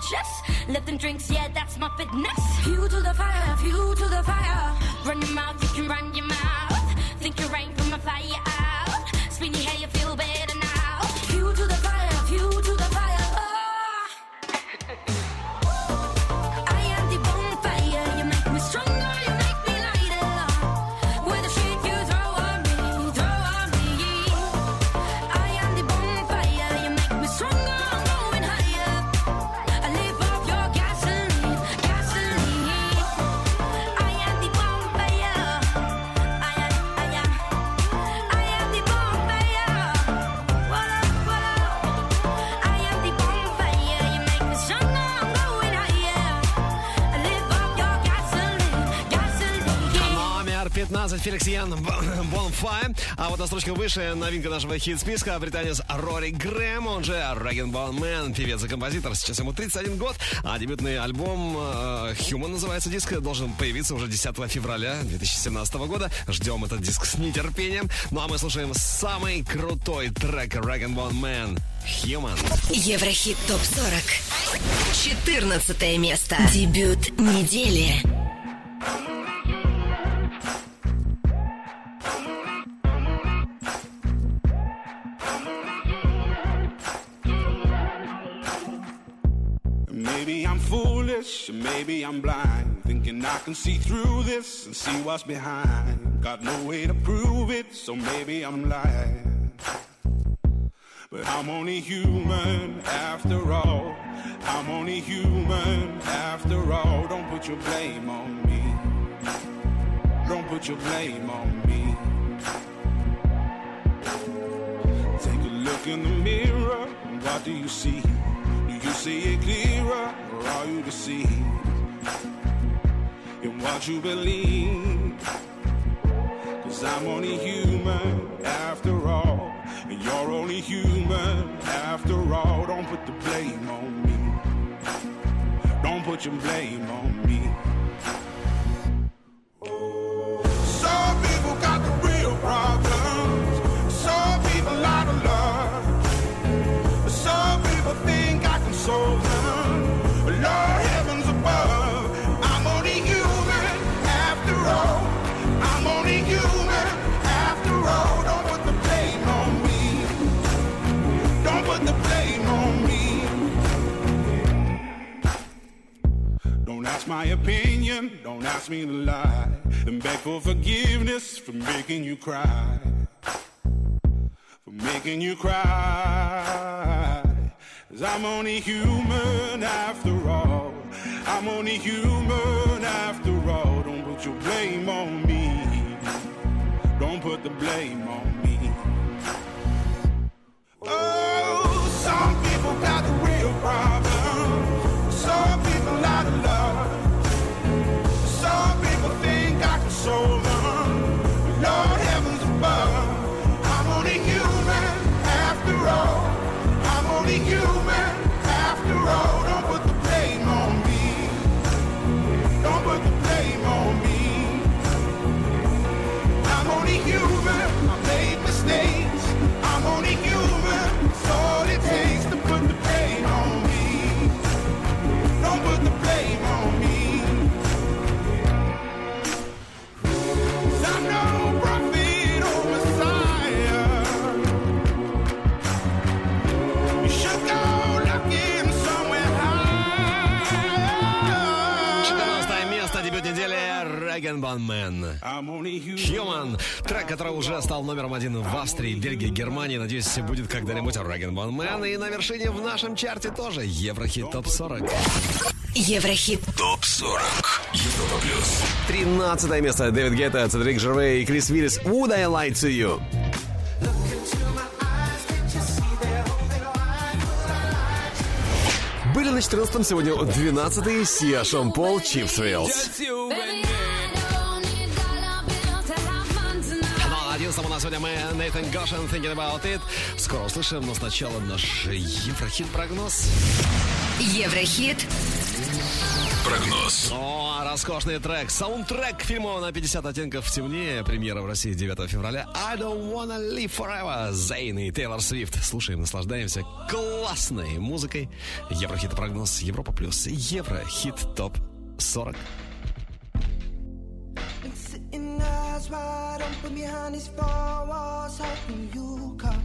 chest. Lifting drinks, yeah, that's my fitness. Fuel to the fire, fuel to the fire. Run your mouth, you can run your mouth. Think you ain't from a fire out. Spin your hair, you feel better now. Fuel to the fire, fuel to the fire. I am the bonfire, you make me stronger, you make me lighter. With the shit you throw on me, throw on me. I am the bonfire, you make me stronger, I'm going higher. I live off your gasoline, gasoline. I am the bonfire. I am the bonfire. Voila, voila. I am the bonfire, you make me stronger, I'm going higher. I live off your gasoline, gasoline. Номер 15, Феликс Ян, Bonfire. А вот на строчку выше новинка нашего хит-списка. Британец Рори Грэм, он же Rag & Bone Man, певец и композитор. Сейчас ему 31 год, а дебютный альбом Human называется диск, должен появиться уже 10 февраля 2017 года. Ждем этот диск с нетерпением. Ну а мы слушаем самый крутой трек Rag & Bone Man, Human. Еврохит ТОП-40. 14 место. Дебют недели. Maybe I'm foolish, maybe I'm blind, thinking I can see through this and see what's behind. Got no way to prove it, so maybe I'm lying. But I'm only human after all. I'm only human after all. Don't put your blame on me. Don't put your blame on me. Take a look in the mirror, and what do you see? Do you see it clearer, or are you deceived in what you believe? 'Cause I'm only human after all, and you're only human after all. Don't put the blame on me. Don't put your blame on me. Some people got the real problems. Some people out of love. Some people think I can solve them. Lord, heavens above, I'm only human after all. I'm only human after all. Don't put the blame on me. Don't put the blame on me. Don't ask my opinion, don't ask me to lie, and beg for forgiveness for making you cry. For making you cry. 'Cause I'm only human after all. I'm only human after all. Don't put your blame on me. Don't put the blame on me. Oh, some people got the real problems. Some people out of love. Some people think I can solve them. Lord, heavens above, I'm only human after all. I'm only human after all. Don't put the blame on me. Don't put the blame on me. I'm only human. I made mistakes. I'm only human. It's all it takes to put the blame on me. Don't put the blame on me. 'Cause I'm no prophet or Messiah. You should go looking somewhere high. 14 место, дебют недели Rag & Bone Man. Human. Трек, который уже стал номером 1 в Австрии, Бельгии, Германии. Надеюсь, будет когда-нибудь Rag & Bone Man. И на вершине в нашем чарте тоже Еврохит ТОП-40. Еврохит ТОП-40. Европа плюс. 13 место. Дэвид Гетта, Цедрик Жервей и Крис Виллис. Would I Lie to You? Были на 14-м, сегодня 12-й. Сиа, Шон Пол, Чипс Уиллс. Ну, а на 11-м у нас сегодня мы Нейтан Гошин, Thinking About It. Скоро услышим, но сначала наш Еврохит-прогноз. Еврохит Прогноз. О, роскошный трек. Саундтрек к фильму «На 50 оттенков темнее». Премьера в России 9 февраля. I don't wanna live forever. Зейн и Тейлор Свифт. Слушаем, наслаждаемся классной музыкой. Еврохит прогноз Европа плюс. Еврохит топ 40. Been sitting eyes wide open behind these four walls, hoping you come.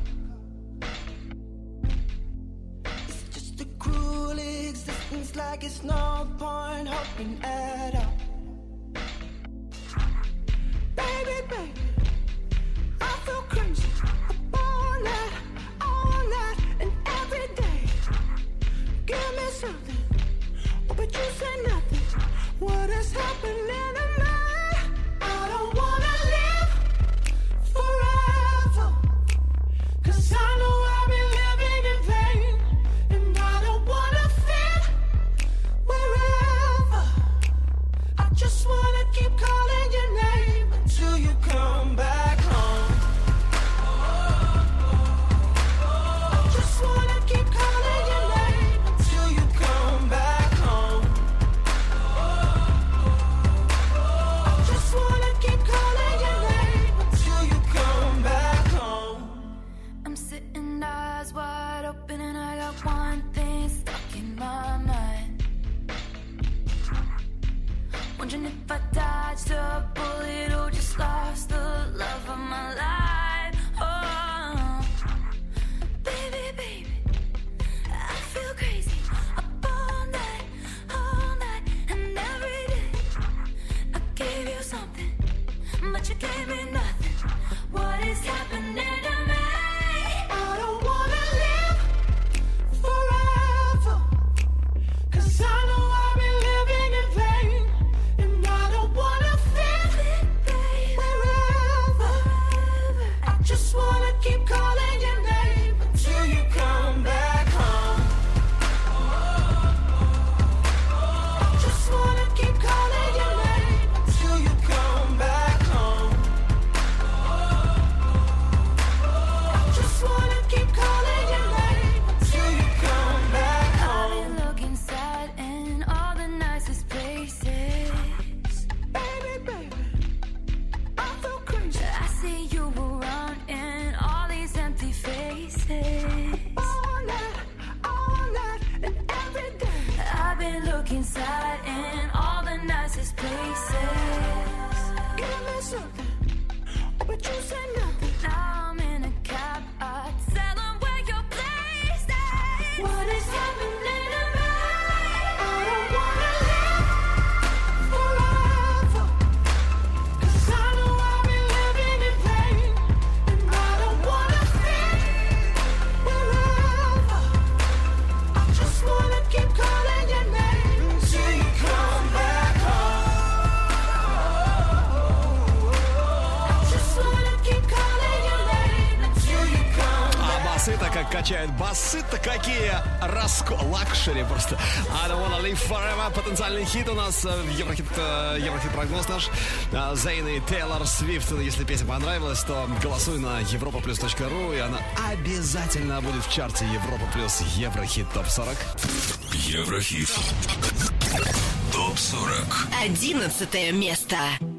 It's just a cruel existence, like it's no point hoping at all. Baby, baby, I feel crazy all night, and every day. Give me something, oh, but you say nothing. What is happening to me? I don't wanna live forever, 'cause I know I've been living in vain, and I don't wanna fit wherever. I just wanna keep calling your name until you come back home. I just wanna keep calling your name until you come back home. I just wanna keep calling your name until you come back home. I'm sitting eyes wide open and I got one thing stuck in my mind. Wondering if I dodged a bullet or just lost the love of my life. Oh, baby, baby, I feel crazy up all night, and every day. I gave you something, but you gave me nothing. What is happening to me? I don't wanna live forever, 'cause I know I've been living in vain, and I don't wanna fit wherever. I just wanna keep calling your name until you come back home. I just wanna keep calling your name until you come back home. I just wanna keep calling your name until you come back I've home. been looking sad in all the nicest places. Baby, baby, I feel crazy. I see you around in all these empty faces. All night, and every day. I've been looking sad in all the nicest places. Give me something, oh, but you say nothing. Now I'm in a cab, I tell them where your place is. What is happening to me? I don't wanna live forever, 'cause I know I've been living in vain, and I don't wanna fit wherever. I just wanna keep calling your name until you come back home. I just wanna keep calling your name until you come А back. басы-то как качают. Басы-то какие лакшери просто. I don't wanna live forever. Потенциальный хит у нас в Еврохит прогноз наш. Зейн и Тейлор Свифт. Если песня понравилась, то голосуй на europaplus.ru, и она обязательно будет в чарте Европа плюс Еврохит топ 40. Еврохит. Топ 40. 11 место.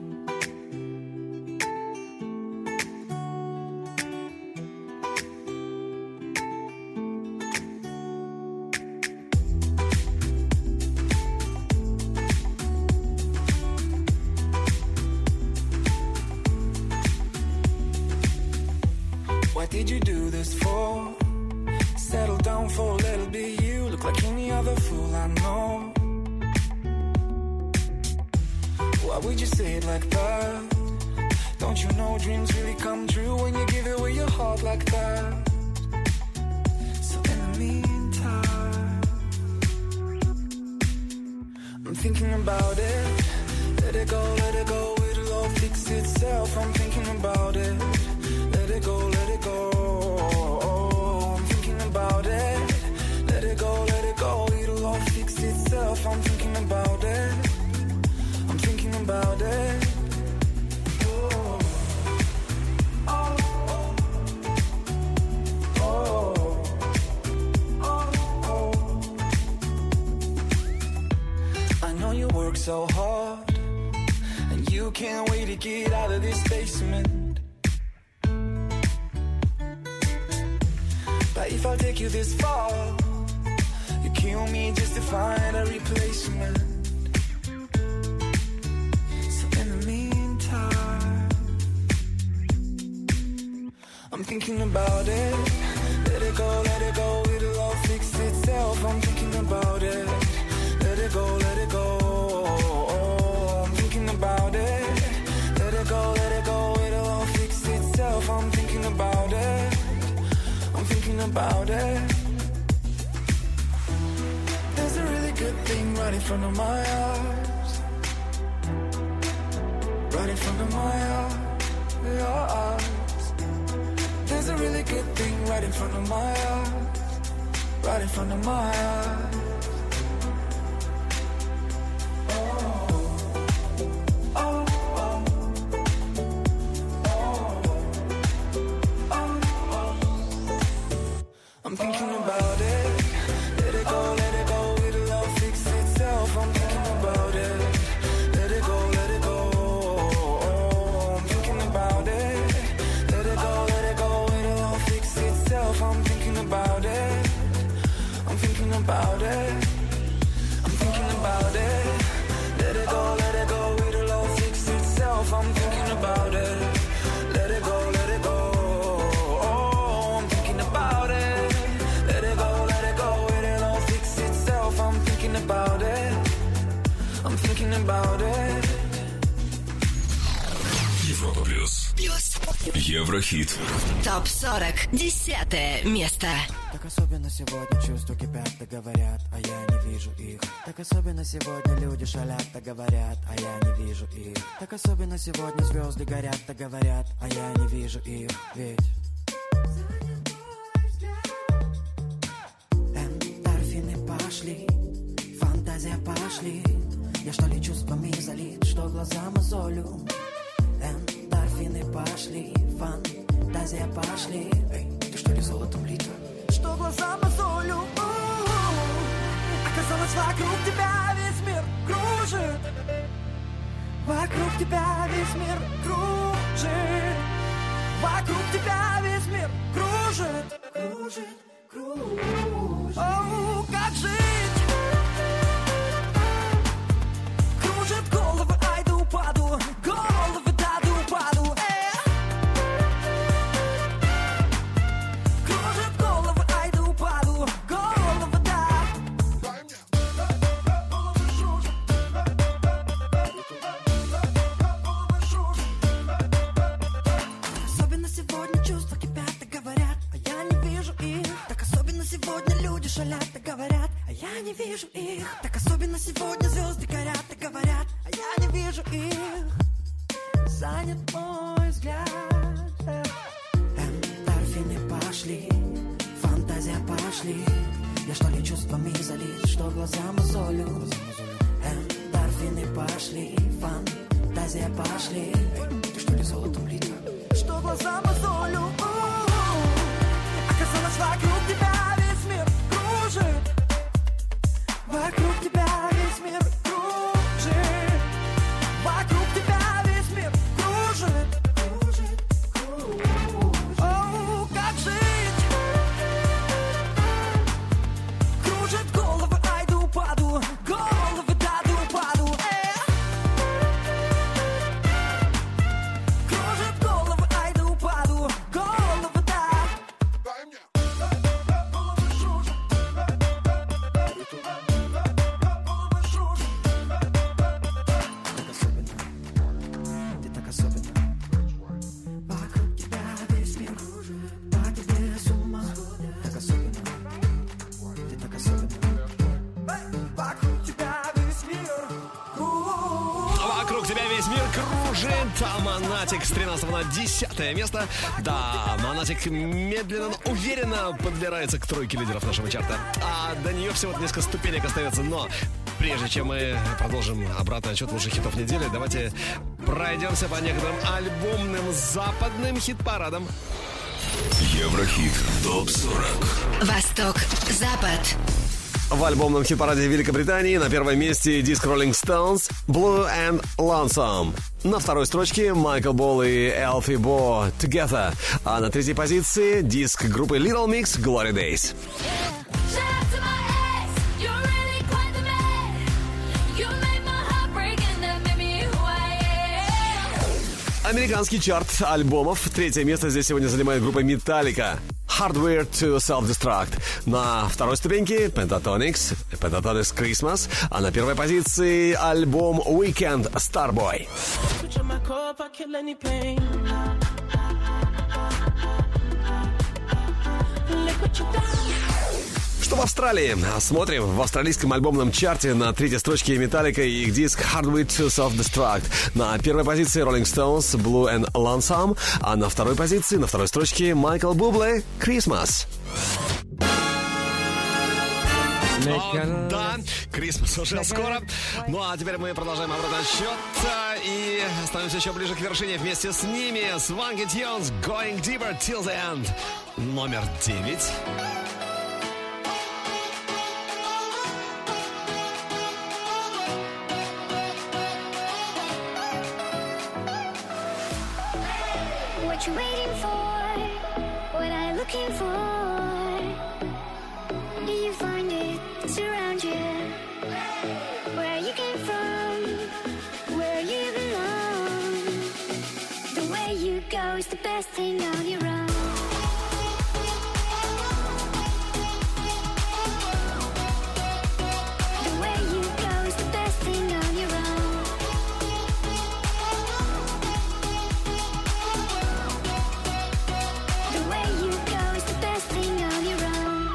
What did you do this for? Settle down for a little bit. You look like any other fool I know. Why would you say it like that? Don't you know dreams really come true when you give away your heart like that? So in the meantime, I'm thinking about it. Let it go, it'll all fix itself. I'm thinking about it. Let it go, I'm thinking about it. Let it go, it'll all fix itself. I'm thinking about it. I'm thinking about it. Oh, oh, oh, oh, oh. I know you work so hard. can't wait to get out of this basement. But if I take you this far, you kill me just to find a replacement. So in the meantime, I'm thinking about it. Let it go, it'll all fix itself. I'm thinking about it. Let it go, I'm thinking about it. Let it go, it'll all fix itself. I'm thinking about it. I'm thinking about it. There's a really good thing right in front of my eyes. Right in front of my eyes. There's a really good thing right in front of my eyes. Right in front of my eyes. I'm thinking about it. Let it go, it'll all fix itself. I'm thinking about it. Let it go, I'm thinking about it. Let it go, it'll all fix itself. I'm thinking about it. I'm thinking about it. I'm thinking about it. Let it go, it'll all fix itself. I'm thinking about it. Let it go, oh, I'm thinking about it. Let it go, it'll all fix itself. I'm thinking about it. I'm thinking about it. Европа плюс. Еврохит. ТОП-40. 10 место. Так особенно сегодня чувства кипят, так говорят, а я не вижу их. Так особенно сегодня люди шалят, так говорят, а я не вижу их. Так особенно сегодня звезды горят, так говорят, а я не вижу их. Ведь эндорфины пошли, фантазия пошли. Я что ли чувствами залит, что глаза мозолю. Эндорфины пошли, фантазия пошли. Эй, ты что ли золотом лита? Что глаза мозолю. Оказалось, вокруг тебя весь мир кружит. Вокруг тебя весь мир кружит. Вокруг тебя весь мир кружит. Оу, как жить? Кружит головы, ай да упаду. Головы, да да упаду. Кружит головы, ай да упаду. Головы, да. Особенно сегодня чувства кипят, так говорят, а я не вижу их. Так особенно сегодня люди шалят, так говорят, а я не вижу их. Так особенно сегодня звезды горят, так говорят, а я не вижу их. Занят мой взгляд. Эндорфины пошли, фантазия пошли. Я что ли чувствами залит, что глаза мозолю. Эндорфины пошли, фантазия пошли. Ты что ли золотом лита? Что глаза мозолю. Оказалось, вокруг тебя весь мир кружит. Вокруг тебя весь мир кружит. Вокруг тебя весь мир кружит. Оу, как жить? Кружит головы, ай да упаду. Головы, да да упаду. Кружит головы, ай да упаду. Головы, да. Ты так особенно. Вокруг тебя весь мир кружит. По тебе с ума. Так особенно. Ты так особенно. Вокруг тебя весь мир кружит. Вокруг тебя весь мир кружит. А Монатик с 13 на 10 место. Да, Монатик медленно, но уверенно подбирается к тройке лидеров нашего чарта. А до нее всего несколько ступенек остается. Но прежде чем мы продолжим обратный отчет лучших хитов недели, давайте пройдемся по некоторым альбомным западным хит-парадам. Еврохит ТОП-40. Восток, Запад. В альбомном хит-параде Великобритании на первом месте диск Rolling Stones «Blue and Lonesome». На второй строчке Майкл Болл и Элфи Бо «Together». А на третьей позиции диск группы Little Mix «Glory Days». Американский чарт альбомов. Третье место здесь сегодня занимает группа Metallica. Hardware to Self-Destruct. На второй ступеньке Pentatonix Christmas. А на первой позиции альбом Weekend Starboy. Что в Австралии? Смотрим. В австралийском альбомном чарте на третьей строчке Metallica и их диск Hardware to Self-Destruct. На первой позиции Rolling Stones Blue and Lonesome. А на второй позиции, на второй строчке Майкл Бубле Christmas. Да, Крисмас уже скоро. Ну а теперь мы продолжаем обратный отсчет и становимся еще ближе к вершине вместе с ними. Swanky Tunes Going Deeper Till the End. Номер 9. What you waiting for? What are you looking for? Do you find it? It's around you. Where you came from, where you belong. The way you go is the best thing on your own. The way you go is the best thing on your own. The way you go is the best thing on your own.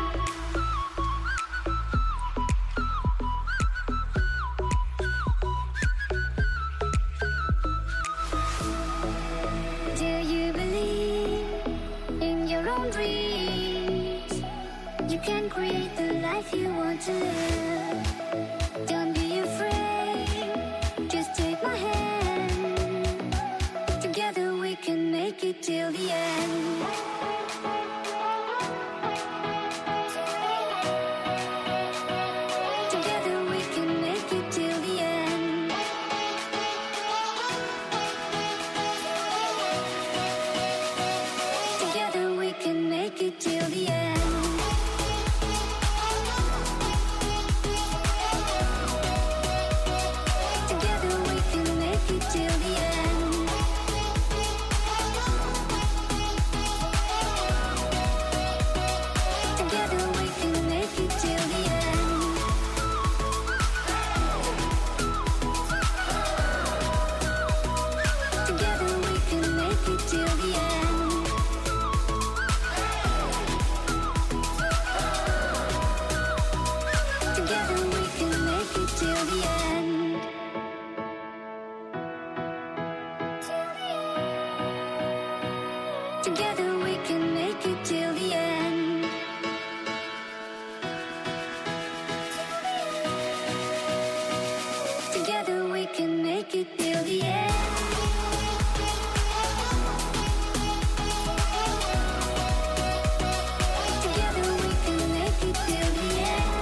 Do you believe in your own dreams? You can create the life you want to live. Don't be afraid, just take my hand. Together we can make it till the end. Together we can make it till the end. Together we can make it till the end. Together we can make it till the end. Together we can make it till the end. Together we can make it till the end. Together we can make it till the end. Together we can make it till the end. Together we can make it till the end. Together we can make it till the end.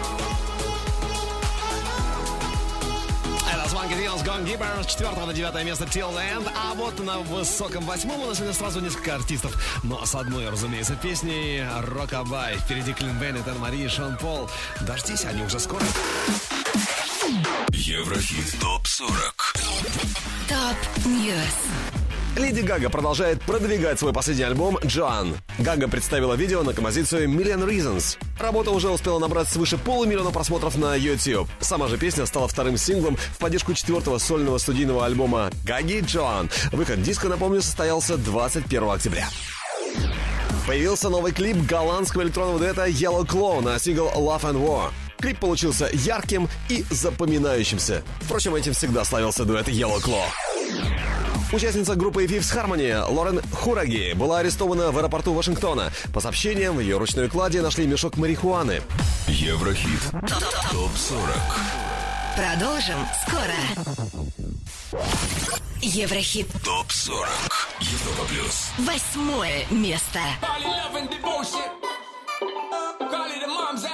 Это Swanky Tunes Going Deeper с 4 на 9 место Till the End. А вот на высоком 8 у нас сегодня сразу несколько артистов. Но с одной, разумеется, песней Rockabye. Впереди Клин Беннет, Энн Мари и Шон Пол. Дождись, они уже скоро. Еврохит ТОП-40. ТОП Ньюс. Леди Гага продолжает продвигать свой последний альбом «Joan». Гага представила видео на композицию «Million Reasons». Работа уже успела набрать свыше 500 000 просмотров на YouTube. Сама же песня стала вторым синглом в поддержку 4-го сольного студийного альбома Гаги «Joan». Выход диска, напомню, состоялся 21 октября. Появился новый клип голландского электронного дуэта Yellow Claw на сингл «Love and War». Клип получился ярким и запоминающимся. Впрочем, этим всегда славился дуэт Yellow Claw. Участница группы Fifth Harmony Лорен Хураги была арестована в аэропорту Вашингтона. По сообщениям, в ее ручной кладе нашли мешок марихуаны. Еврохит ТОП-40. Продолжим скоро. Еврохит ТОП-40. Европа плюс. 8 место. Call it love and devotion. Call it a mom's adoration.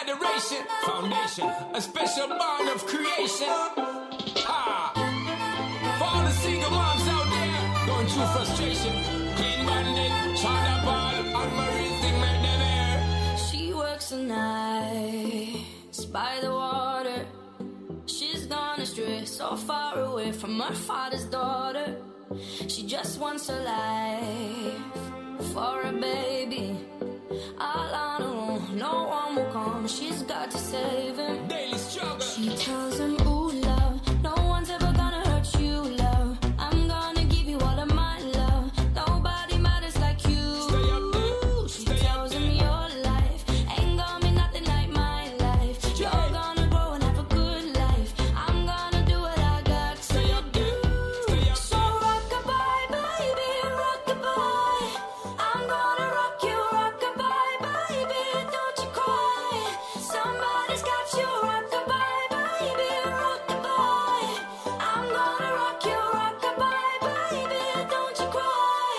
foundation, foundation, a special bond of creation. Ah, for all the single moms out there going through frustration, Clean Bandit, China Ball, and Marie thing make them air. She works the nights by the water. She's gone astray, so far away from her father's daughter. She just wants a life for a baby. All on her own, no one will come. She's got to save him. Daily struggle. She tells him, ooh, love, no one's ever gonna hurt you, love. I'm gonna give you all of my love. Nobody matters like you. Stay up there. She tells him your life ain't gonna be nothing like my life. You're gonna grow and have a good life. I'm gonna do what I got to do. So rock-a-bye, baby, rock-a-bye. I'm gonna rock you, rock-a-bye, baby, don't you cry. Somebody's got you, rock-a-bye, baby, rock-a-bye. I'm gonna rock you, rock-a-bye, baby, don't you cry.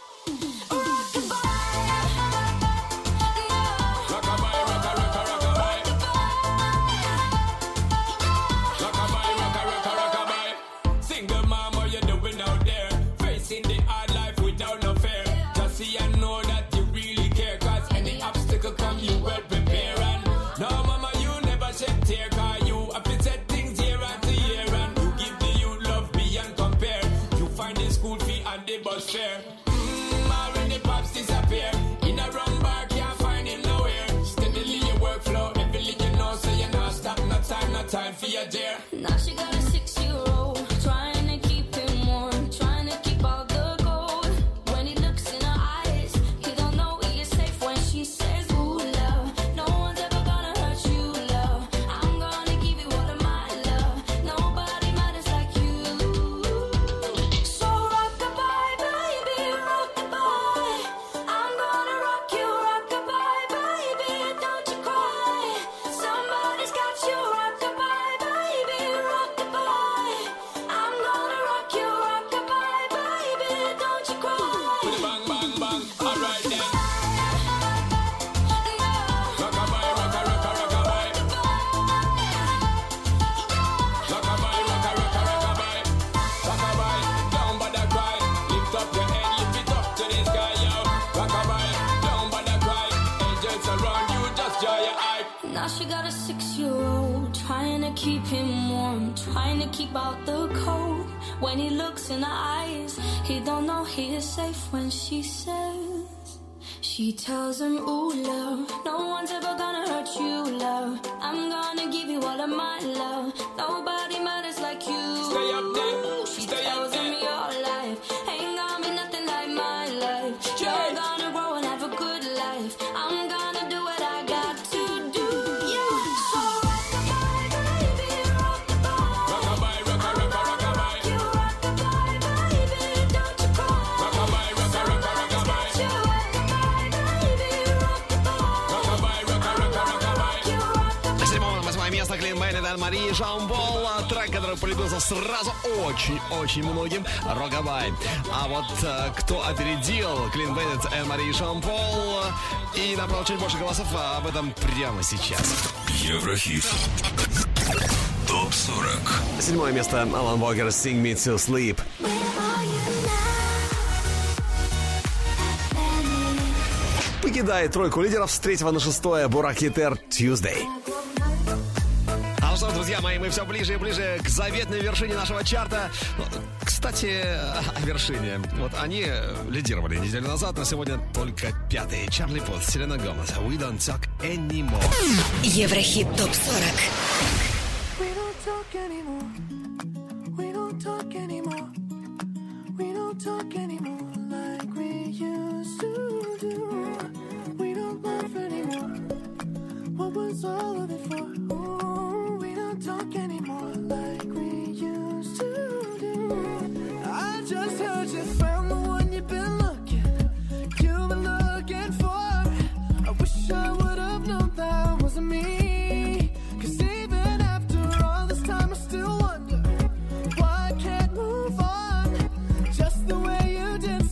Rock-a-bye, rock-a-rock-a-rock-a-bye. Rock-a-bye, rock-a-rock-a-rock-a-bye. Single mom, what you doing out there? Facing the hard life without no fear. Just see and know that you really care. Cause any obstacle come, you well prepare. And no, mama, you never shed tear. Cause you have to set things year after year. And you give the youth love beyond compare. You find the school fee and the bus fare. Already pops disappear. In a wrong bar, can't find him nowhere. Steadily your workflow, everything you know, so you're not stop. No time for your dear. Now she got a 6-year-old, trying to keep him warm, trying to keep out the cold. When he looks in her eyes, he don't know he is safe when she says, ooh, love, no one's ever gonna hurt you, love. I'm gonna give you all of my love. Nobody matters like you. So rock-a-bye, baby, rock-a-bye. I'm gonna rock you, rock-a-bye, baby, don't you cry. Somebody's got you, rock-a-bye, baby, rock-a-bye. I'm gonna rock you, rock-a-bye, baby, don't you cry. With a bang, bang, bang. Alright then. Rock-a-bye, rock-a-rock-a-rock-a-bye. Rock-a-bye, rock-a-rock-a-rock-a-bye. Rock-a-bye, down by the cry. Lift up your head, lift it up to the sky, yo. Rock-a-bye, down by the cry. Angels around you, just joy your eye. Now she got a 6-year-old, trying to keep him warm, trying to keep out the cold. When he looks in her eyes, he don't know he is safe when she says. She tells him, ooh, love, no one's ever gonna hurt you, love. I'm gonna give you all of my love. Nobody matters like you. Stay up there. She Stay up tells him there. your life ain't gonna be nothing like my life. You're gonna grow and have a good life. I'm gonna do what I got to do. So rock-a-bye, baby, rock-a-bye. Rock-a-bye, rock-a-rock-a-rock-a-bye. You rock-a-bye, baby, don't you cry. Rock-a-bye, rock-a-rock-a-rock-a-bye. You rock-a-bye, baby, rock-a-bye. Rock-a-bye, rock-a-rock-a-rock-a-bye. You rock-a-bye. На 7-8 место Clean Bandit, Анн-Мари, Жан-Пол. Трек, который полюбился сразу очень многим. Rock-a-bye. А вот кто опередил Clean Bandit, Анн-Мари и Жан-Пол и набрал чуть больше голосов, об этом прямо сейчас. Еврохит. ТОП-40. 7 место Алан Вокер, Sing Me to Sleep. Покидает тройку лидеров с 3 на 6 Бурак Хитер Tuesday. А ну что, друзья мои, мы все ближе и ближе к заветной вершине нашего чарта. Кстати, о вершине. Вот они лидировали неделю назад, но сегодня только 5-й. Чарли Пут, Селена Гомес, We Don't Talk Anymore. Еврохит ТОП-40. We don't talk anymore. We don't talk anymore. We don't talk anymore like we used to do. We don't laugh anymore. What was all of it for? Ooh, we don't talk anymore like we used to do. I just heard you found the one you've been looking for. I wish I would have known that wasn't me. 'Cause even after all this time I still wonder why I can't move on just the way you did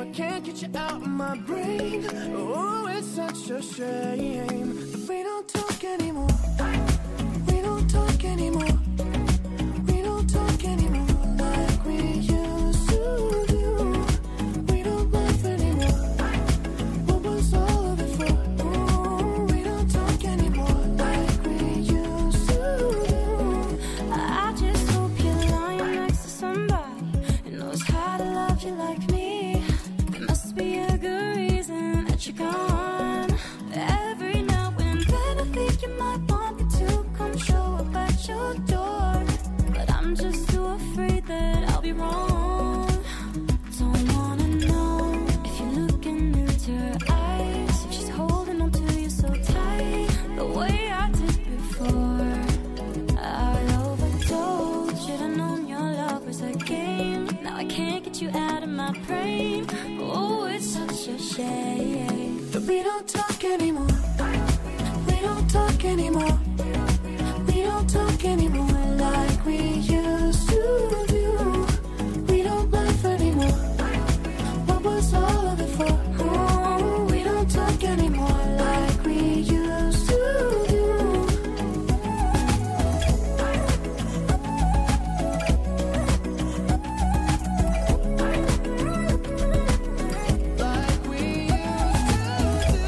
I can't get you out of my brain. Oh, it's such a shame that we don't talk anymore. We don't talk anymore. We don't talk anymore like we used to do. We don't laugh anymore. What was all of it for? Oh, we don't talk anymore like we used to do. I just hope you're lying next to somebody who knows how to love you like me. There must be a good reason that you're gone. Every now and then I think you might want me to come show up at your door, but I'm just too afraid that I'll be wrong. Don't wanna know if you're looking into her eyes, if she's holding on to you so tight, the way I did before. I overdosed, should've known your love was a game. Now I can't get you out of my brain. Oh, it's such a shame that we don't talk anymore. We don't talk anymore. We don't talk anymore like we used to do. We don't laugh anymore. What was all of it for? Oh, we don't talk anymore like we used to do. Like we used to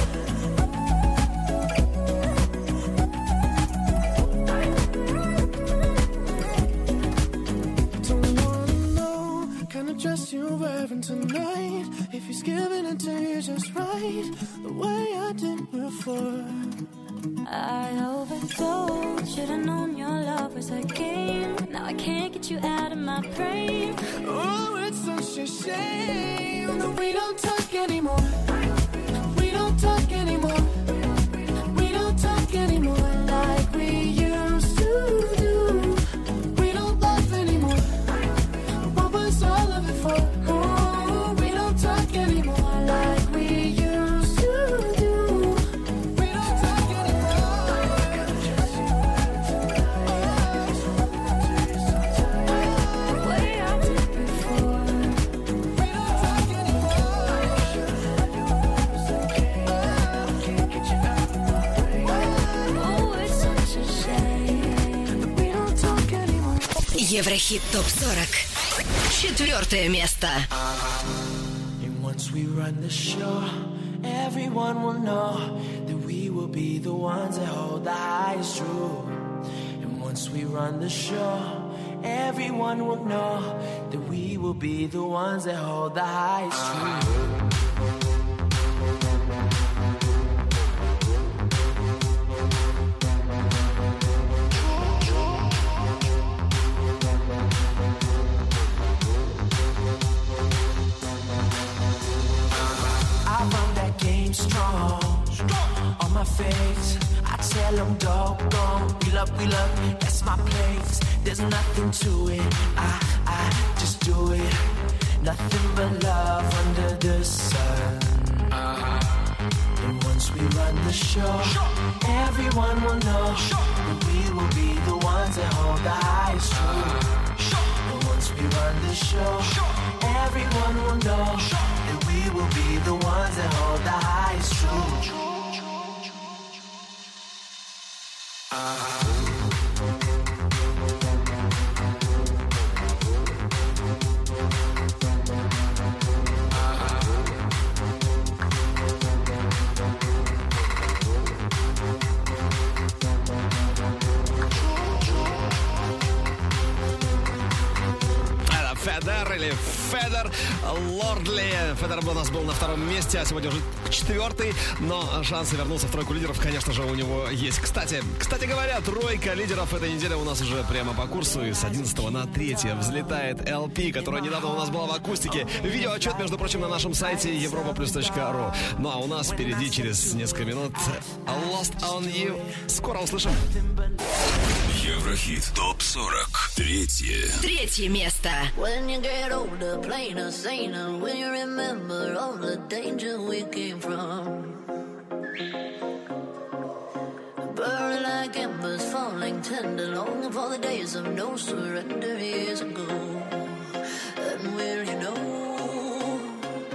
Don't wanna know kind of dress you're wearing tonight. If he's giving it to you just right, the way I did before. I overdosed, should've known your love was a game. Now I can't get you out of my brain. Oh, it's such a shame that we don't talk anymore. We don't talk anymore. We don't talk anymore like we used to do. We don't laugh anymore. What was all of it for? Oh, we don't talk anymore like we used to do. We don't talk The way I did before. Oh, it's such a shame that we don't talk anymore. Еврохит ТОП-40. 4 место. And once we run the show, everyone will know that we will be the ones that hold the highest truth. And once we run the show, everyone will know that we will be the ones that hold the highest truth. I run that game strong. On my face, I tell them doggone. We love, that's my place. There's nothing to it, I just do it. Nothing but love under the sun. And once we run the show, everyone will know that we will be the ones that hold the highest truth. And once we run the show, everyone will know that we will be the ones that hold the highest truth. Федер или Федер Лордли. Федер у нас был на 2 месте, а сегодня уже 4, но шансы вернуться в тройку лидеров, конечно же, у него есть. Кстати говоря, тройка лидеров этой недели у нас уже прямо по курсу, и с 11 на 3 взлетает LP, которая недавно у нас была в акустике. Видеоотчет, между прочим, на нашем сайте europaplus.ru. Ну а у нас впереди через несколько минут Lost on You. Скоро услышим. Еврохит ТОП-40. 3 место. When you get older, plainer, saner, will you remember all the danger we came from? Burning like embers, falling tender, longing for the days of no surrender years ago. And will you know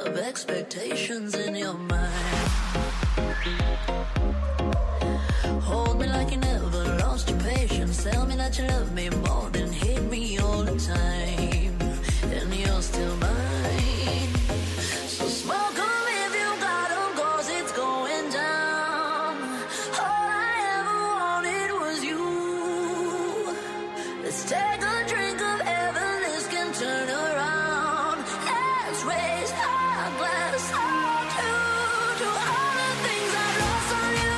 up expectations in your mind. Hold me like you never lost your patience. Tell me that you love me more than hate me all the time. And you're still mine. So smoke 'em if you got 'em, 'cause it's going down. All I ever wanted was you. Let's take a drink of heaven, this can turn around. Let's raise our glass up to all the things I've lost on you.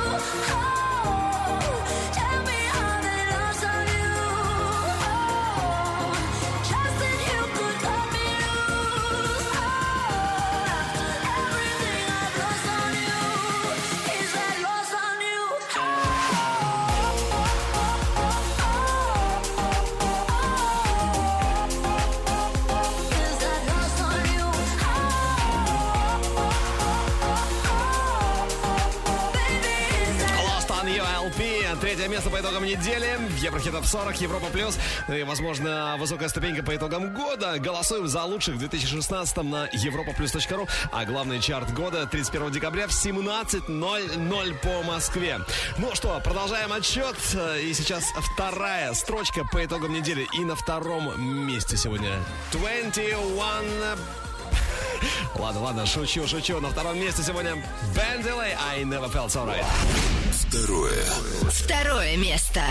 Oh, tell me how they lost on you. Oh, just that you could cut me loose. Oh, after everything I've lost on you, is that lost on you? Is that lost on you? Lost on You LP. Третье место по итогам недели. Еврохит Топ 40, Европа Плюс. И, возможно, высокая ступенька по итогам года. Голосуем за лучших в 2016 на europaplus.ru. А главный чарт года 31 декабря в 17:00 по Москве. Ну что, продолжаем отсчет. И сейчас вторая строчка по итогам недели. И на втором месте сегодня 21... Ладно, шучу. На втором месте сегодня Бен Дилей, I Never Felt So Right. Второе место.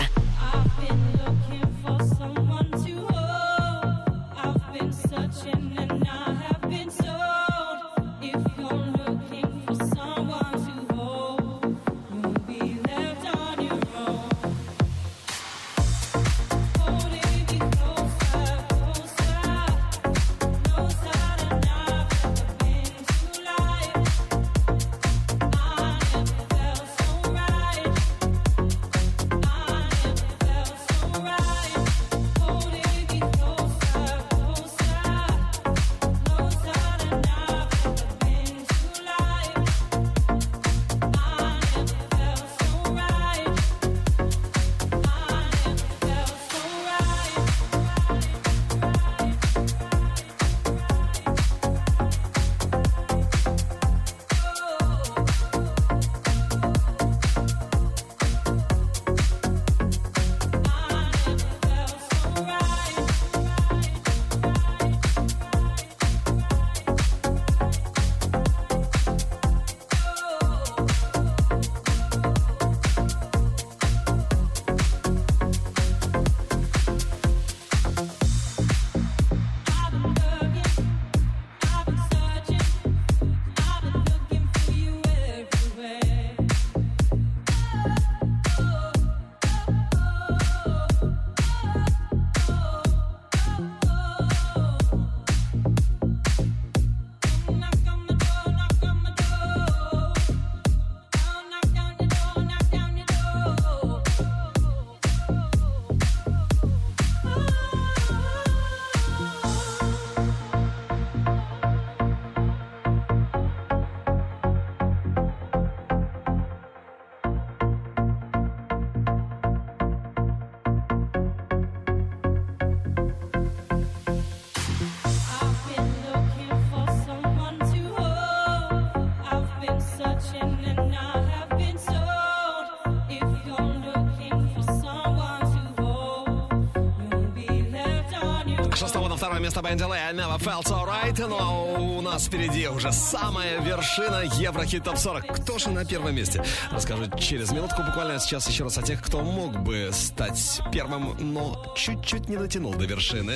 Второе место Бен Дилей, I Never Felt So Right. Но у нас впереди уже самая вершина Еврохит Топ 40. Кто же на первом месте? Расскажу через минутку буквально. Сейчас еще раз о тех, кто мог бы стать первым, но чуть-чуть не дотянул до вершины.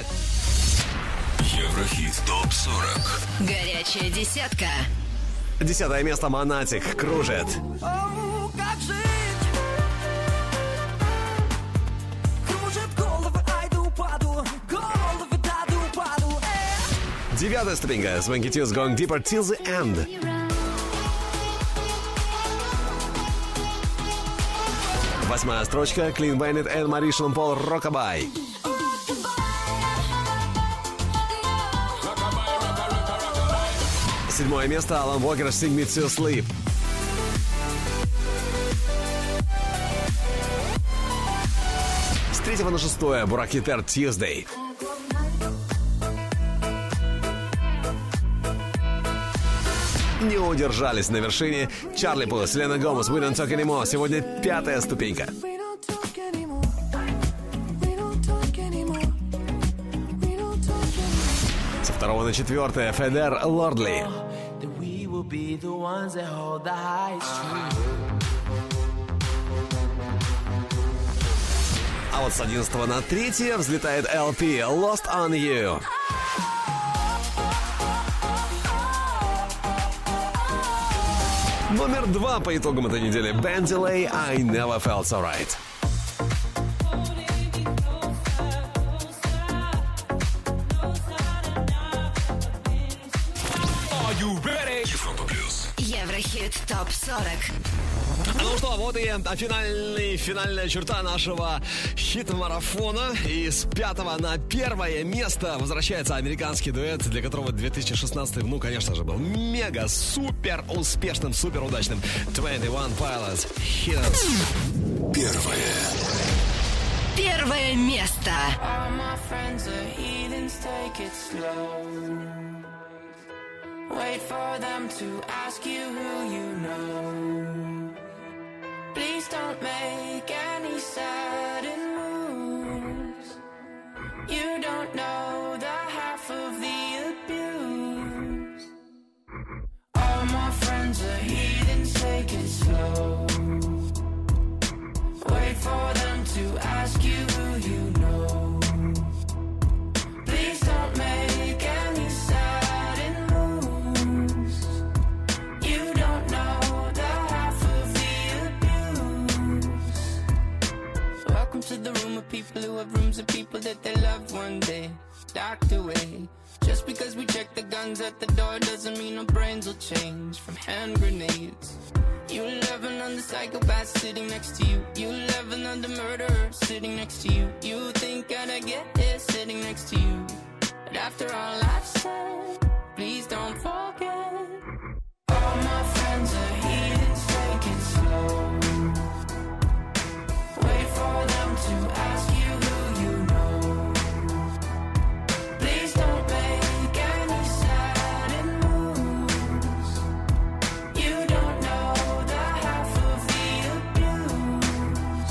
Еврохит Топ 40. Горячая десятка. 10 место Монатик кружит. О, как жить? Кружит головы, ай да упаду. Головы, да упаду. 9 ступенька Swanky Tunes Going Deeper Till the End. 8 строчка Clean Bandit and Marie Шелон-Пол Rockabye. 7 место Алан Уокер Sing Me to Sleep. 3 на 6 Бурак Хитер Tuesday. не удержались на вершине. Чарли Пус, Селена Гомес, We Don't Talk Anymore. Сегодня 5-я ступенька. We don't talk anymore. We don't talk anymore. We don't talk anymore. Со 2 на 4 Федер Лордли. That we will be the ones that hold the highest truth. А вот с 11 на 3 взлетает LP Lost on You. Номер 2 по итогам этой недели. Ben Delay, I Never Felt So Right. Еврохит ТОП-40. Ну что, вот и финальная черта нашего хит-марафона. И с 5 на 1 место возвращается американский дуэт, для которого 2016, ну, конечно же, был мега-супер успешным, супер удачным. 21 Pilots Hits. Первое место. All my friends are heathens, take it slow. Wait for them to ask you who you know. Please don't make any sudden moves. You don't know the half of the abuse. All my friends are heathens, take it slow. Wait for them to ask you who you know. Please don't make any sudden moves. You don't know the half of the abuse. Welcome to the room of people who have rooms of people that they loved one day docked away. Just because we check the guns at the door doesn't mean our brains will change from hand grenades. You laughing on the psychopath sitting next to you. You laughing on the murderer sitting next to you. You think I'd get here sitting next to you. But after all I've said, please don't forget. All my friends are heathens, take it slow. Wait for them to ask you who you know. Please don't make any sudden moves. You don't know the half of the abuse.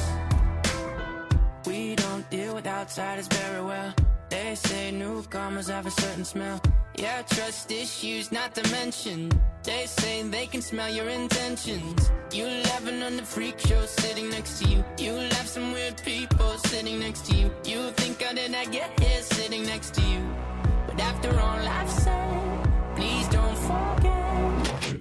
We don't deal with outsiders very well. They say newcomers have a certain smell. Yeah, trust issues not to mention. They say they can smell your intentions. You laughing on the freak show sitting next to you. You laugh some weird people sitting next to you. You think how did I get here sitting next to you? But after all I've said, please don't forget.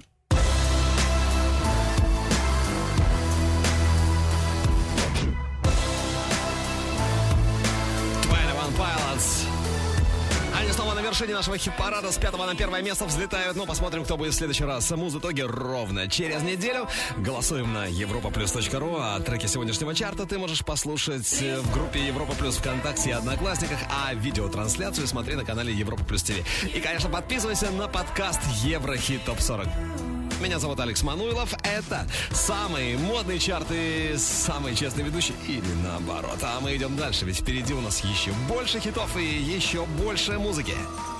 Pilots. Они снова на вершине нашего хит-парада. С 5 на 1 место взлетают. Ну, посмотрим, кто будет в следующий раз. Муз-итоги ровно через неделю. Голосуем на europaplus.ru. А треки сегодняшнего чарта ты можешь послушать в группе Европа Плюс ВКонтакте и Одноклассниках. А видеотрансляцию смотри на канале Европа Плюс ТВ. И, конечно, подписывайся на подкаст Еврохит ТОП-40. Меня зовут Алекс Мануилов. Это самые модные чарты, самый честный ведущий или наоборот. А мы идем дальше, ведь впереди у нас еще больше хитов и еще больше музыки.